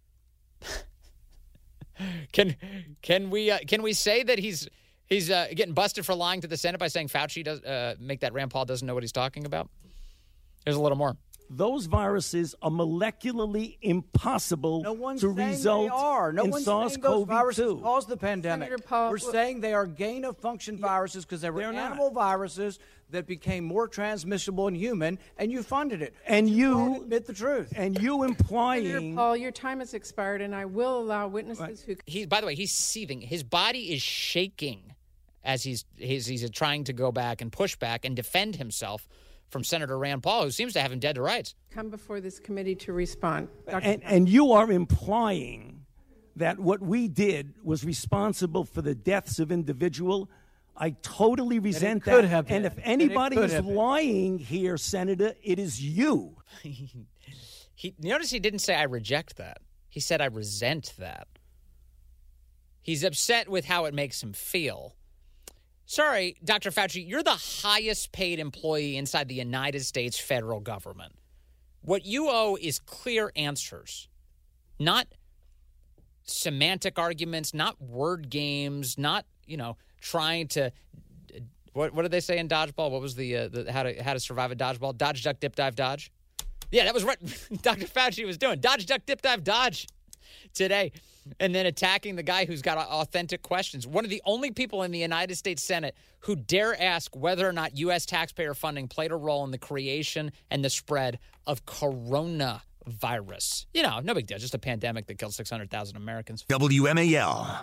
Speaker 2: can can we uh, can we say that he's he's uh, getting busted for lying to the Senate by saying Fauci does uh, make that Rand Paul doesn't know what he's talking about? There's a little more.
Speaker 13: Those viruses are molecularly impossible
Speaker 14: no one's
Speaker 13: to
Speaker 14: saying
Speaker 13: result
Speaker 14: they are. No
Speaker 13: in
Speaker 14: one's
Speaker 13: SARS
Speaker 14: saying those
Speaker 13: CoV
Speaker 14: viruses
Speaker 13: two.
Speaker 14: caused the pandemic.
Speaker 15: Senator Paul,
Speaker 14: We're
Speaker 15: well,
Speaker 14: saying they are gain-of-function viruses because they were
Speaker 13: They're not.
Speaker 14: animal viruses that became more transmissible in human, and you funded it.
Speaker 13: And
Speaker 14: you,
Speaker 13: you
Speaker 14: won't admit the truth.
Speaker 13: And you
Speaker 15: Senator
Speaker 13: implying.
Speaker 15: Paul, your time has expired, and I will allow witnesses who.
Speaker 2: He, by the way, he's seething. His body is shaking as he's he's, he's trying to go back and push back and defend himself from Senator Rand Paul, who seems to have him dead to rights.
Speaker 15: Come before this committee to respond. Doctor
Speaker 13: And, and you are implying that what we did was responsible for the deaths of individual. I totally resent
Speaker 14: could
Speaker 13: that.
Speaker 14: have been.
Speaker 13: And if
Speaker 14: That it
Speaker 13: anybody
Speaker 14: could
Speaker 13: is
Speaker 14: have been.
Speaker 13: lying here, Senator, it is you.
Speaker 2: He notice he didn't say I reject that. He said I resent that. He's upset with how it makes him feel. Sorry, Doctor Fauci, you're the highest paid employee inside the United States federal government. What you owe is clear answers, not semantic arguments, not word games, not, you know, trying to what what did they say in dodgeball? What was the, uh, the how to how to survive a dodgeball? Dodge, duck, dip, dive, dodge. Yeah, that was what Doctor Fauci was doing. Dodge, duck, dip, dive, dodge today. And then attacking the guy who's got authentic questions. One of the only people in the United States Senate who dare ask whether or not U S taxpayer funding played a role in the creation and the spread of coronavirus. You know, no big deal. Just a pandemic that killed six hundred thousand Americans.
Speaker 1: W M A L.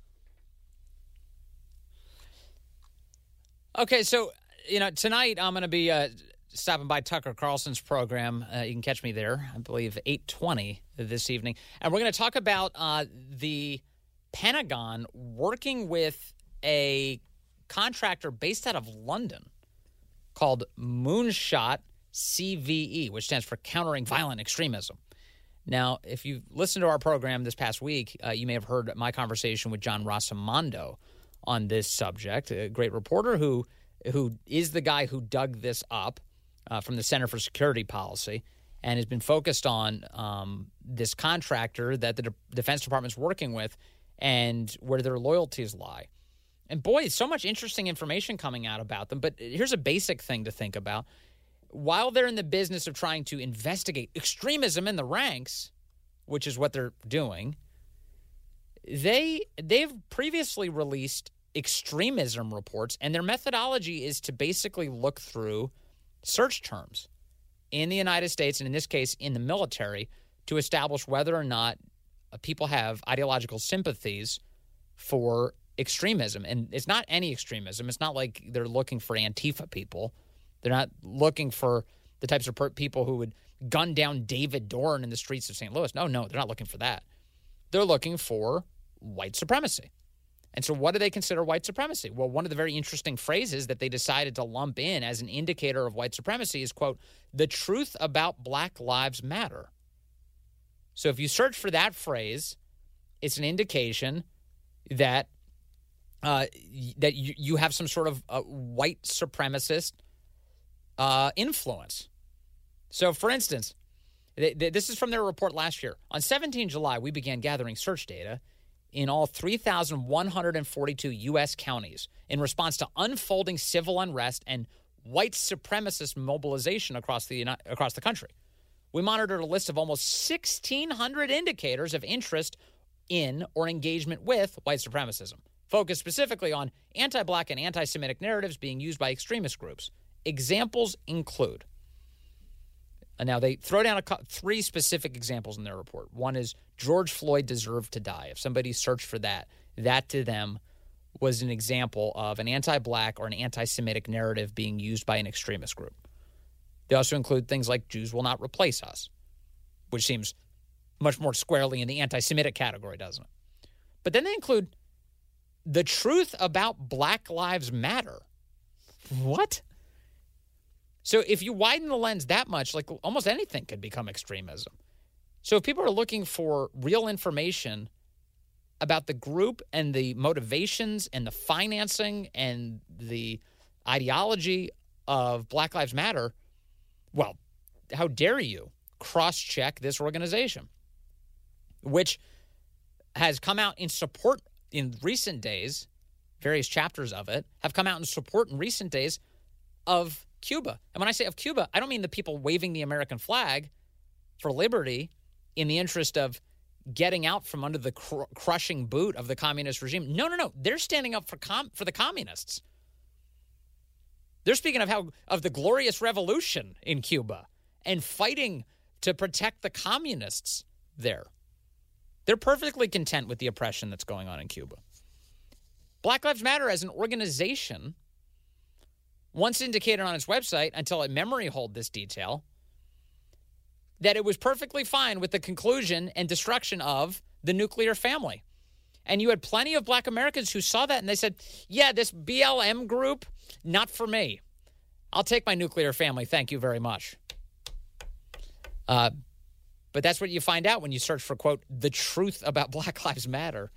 Speaker 2: Okay, so, you know, tonight I'm going to be uh, stopping by Tucker Carlson's program. Uh, you can catch me there, I believe, eight twenty this evening. And we're going to talk about uh, the Pentagon working with a contractor based out of London called Moonshot C V E, which stands for Countering Violent Extremism. Now, if you listened to our program this past week, uh, you may have heard my conversation with John Rossimondo on this subject, a great reporter who who is the guy who dug this up uh, from the Center for Security Policy and has been focused on um, this contractor that the De- Defense Department's working with and where their loyalties lie. And boy, so much interesting information coming out about them. But here's a basic thing to think about. While they're in the business of trying to investigate extremism in the ranks, which is what they're doing, they they've previously released extremism reports, and their methodology is to basically look through search terms in the United States, and in this case in the military, to establish whether or not people have ideological sympathies for extremism. And it's not any extremism. It's not like they're looking for Antifa people. They're not looking for the types of per- people who would gun down David Dorn in the streets of Saint Louis. No, no, they're not looking for that. They're looking for white supremacy. And so what do they consider white supremacy? Well, one of the very interesting phrases that they decided to lump in as an indicator of white supremacy is, quote, the truth about Black Lives Matter. So if you search for that phrase, it's an indication that uh, that you, you have some sort of uh, white supremacist uh, influence. So, for instance, th- th- this is from their report last year. On the seventeenth of July, we began gathering search data in all three thousand one hundred forty-two U S counties in response to unfolding civil unrest and white supremacist mobilization across the across the country. We monitored a list of almost sixteen hundred indicators of interest in or engagement with white supremacism. focused specifically on anti-black and anti-Semitic narratives being used by extremist groups. Examples include, and now they throw down a, three specific examples in their report. One is George Floyd deserved to die. If somebody searched for that, that to them was an example of an anti-black or an anti-Semitic narrative being used by an extremist group. They also include things like Jews will not replace us, which seems much more squarely in the anti-Semitic category, doesn't it? But then they include the truth about Black Lives Matter. What? So if you widen the lens that much, like almost anything could become extremism. So if people are looking for real information about the group and the motivations and the financing and the ideology of Black Lives Matter, well, how dare you cross-check this organization, which has come out in support in recent days, various chapters of it have come out in support in recent days of Cuba. And when I say of Cuba, I don't mean the people waving the American flag for liberty in the interest of getting out from under the cr- crushing boot of the communist regime. No, no, no. They're standing up for com- for the communists. They're speaking of how of the glorious revolution in Cuba and fighting to protect the communists there. They're perfectly content with the oppression that's going on in Cuba. Black Lives Matter as an organization once indicated on its website, until it memory hold this detail, that it was perfectly fine with the conclusion and destruction of the nuclear family. And you had plenty of black Americans who saw that and they said, yeah, this B L M group, not for me. I'll take my nuclear family. Thank you very much. Uh, but that's what you find out when you search for, quote, the truth about Black Lives Matter.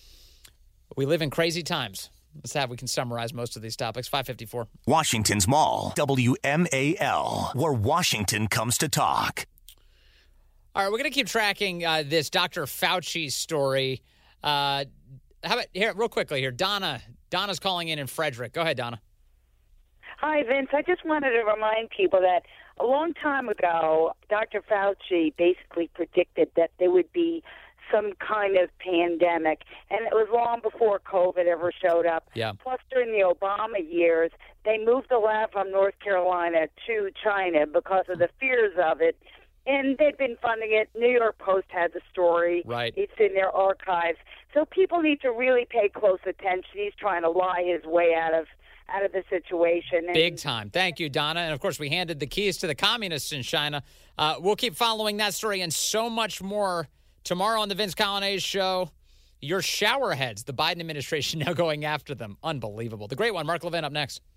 Speaker 2: We live in crazy times. Let's have we can summarize most of these topics. five fifty-four.
Speaker 1: Washington's Mall, W M A L, where Washington comes to talk.
Speaker 2: All right, we're going to keep tracking uh, this Doctor Fauci story. Uh, how about here, real quickly here, Donna. Donna's calling in in Frederick. Go ahead, Donna.
Speaker 16: Hi, Vince. I just wanted to remind people that a long time ago, Doctor Fauci basically predicted that there would be some kind of pandemic, and it was long before COVID ever showed up.
Speaker 2: Yeah.
Speaker 16: Plus, during the Obama years, they moved the lab from North Carolina to China because of the fears of it, and they've been funding it. New York Post had the story.
Speaker 2: Right.
Speaker 16: It's in their archives. So people need to really pay close attention. He's trying to lie his way out of out of the situation. And
Speaker 2: big time. Thank you, Donna. And, of course, we handed the keys to the communists in China. Uh, we'll keep following that story and so much more tomorrow on the Vince Coglianese Show. Your shower heads, the Biden administration now going after them. Unbelievable. The great one, Mark Levin, up next.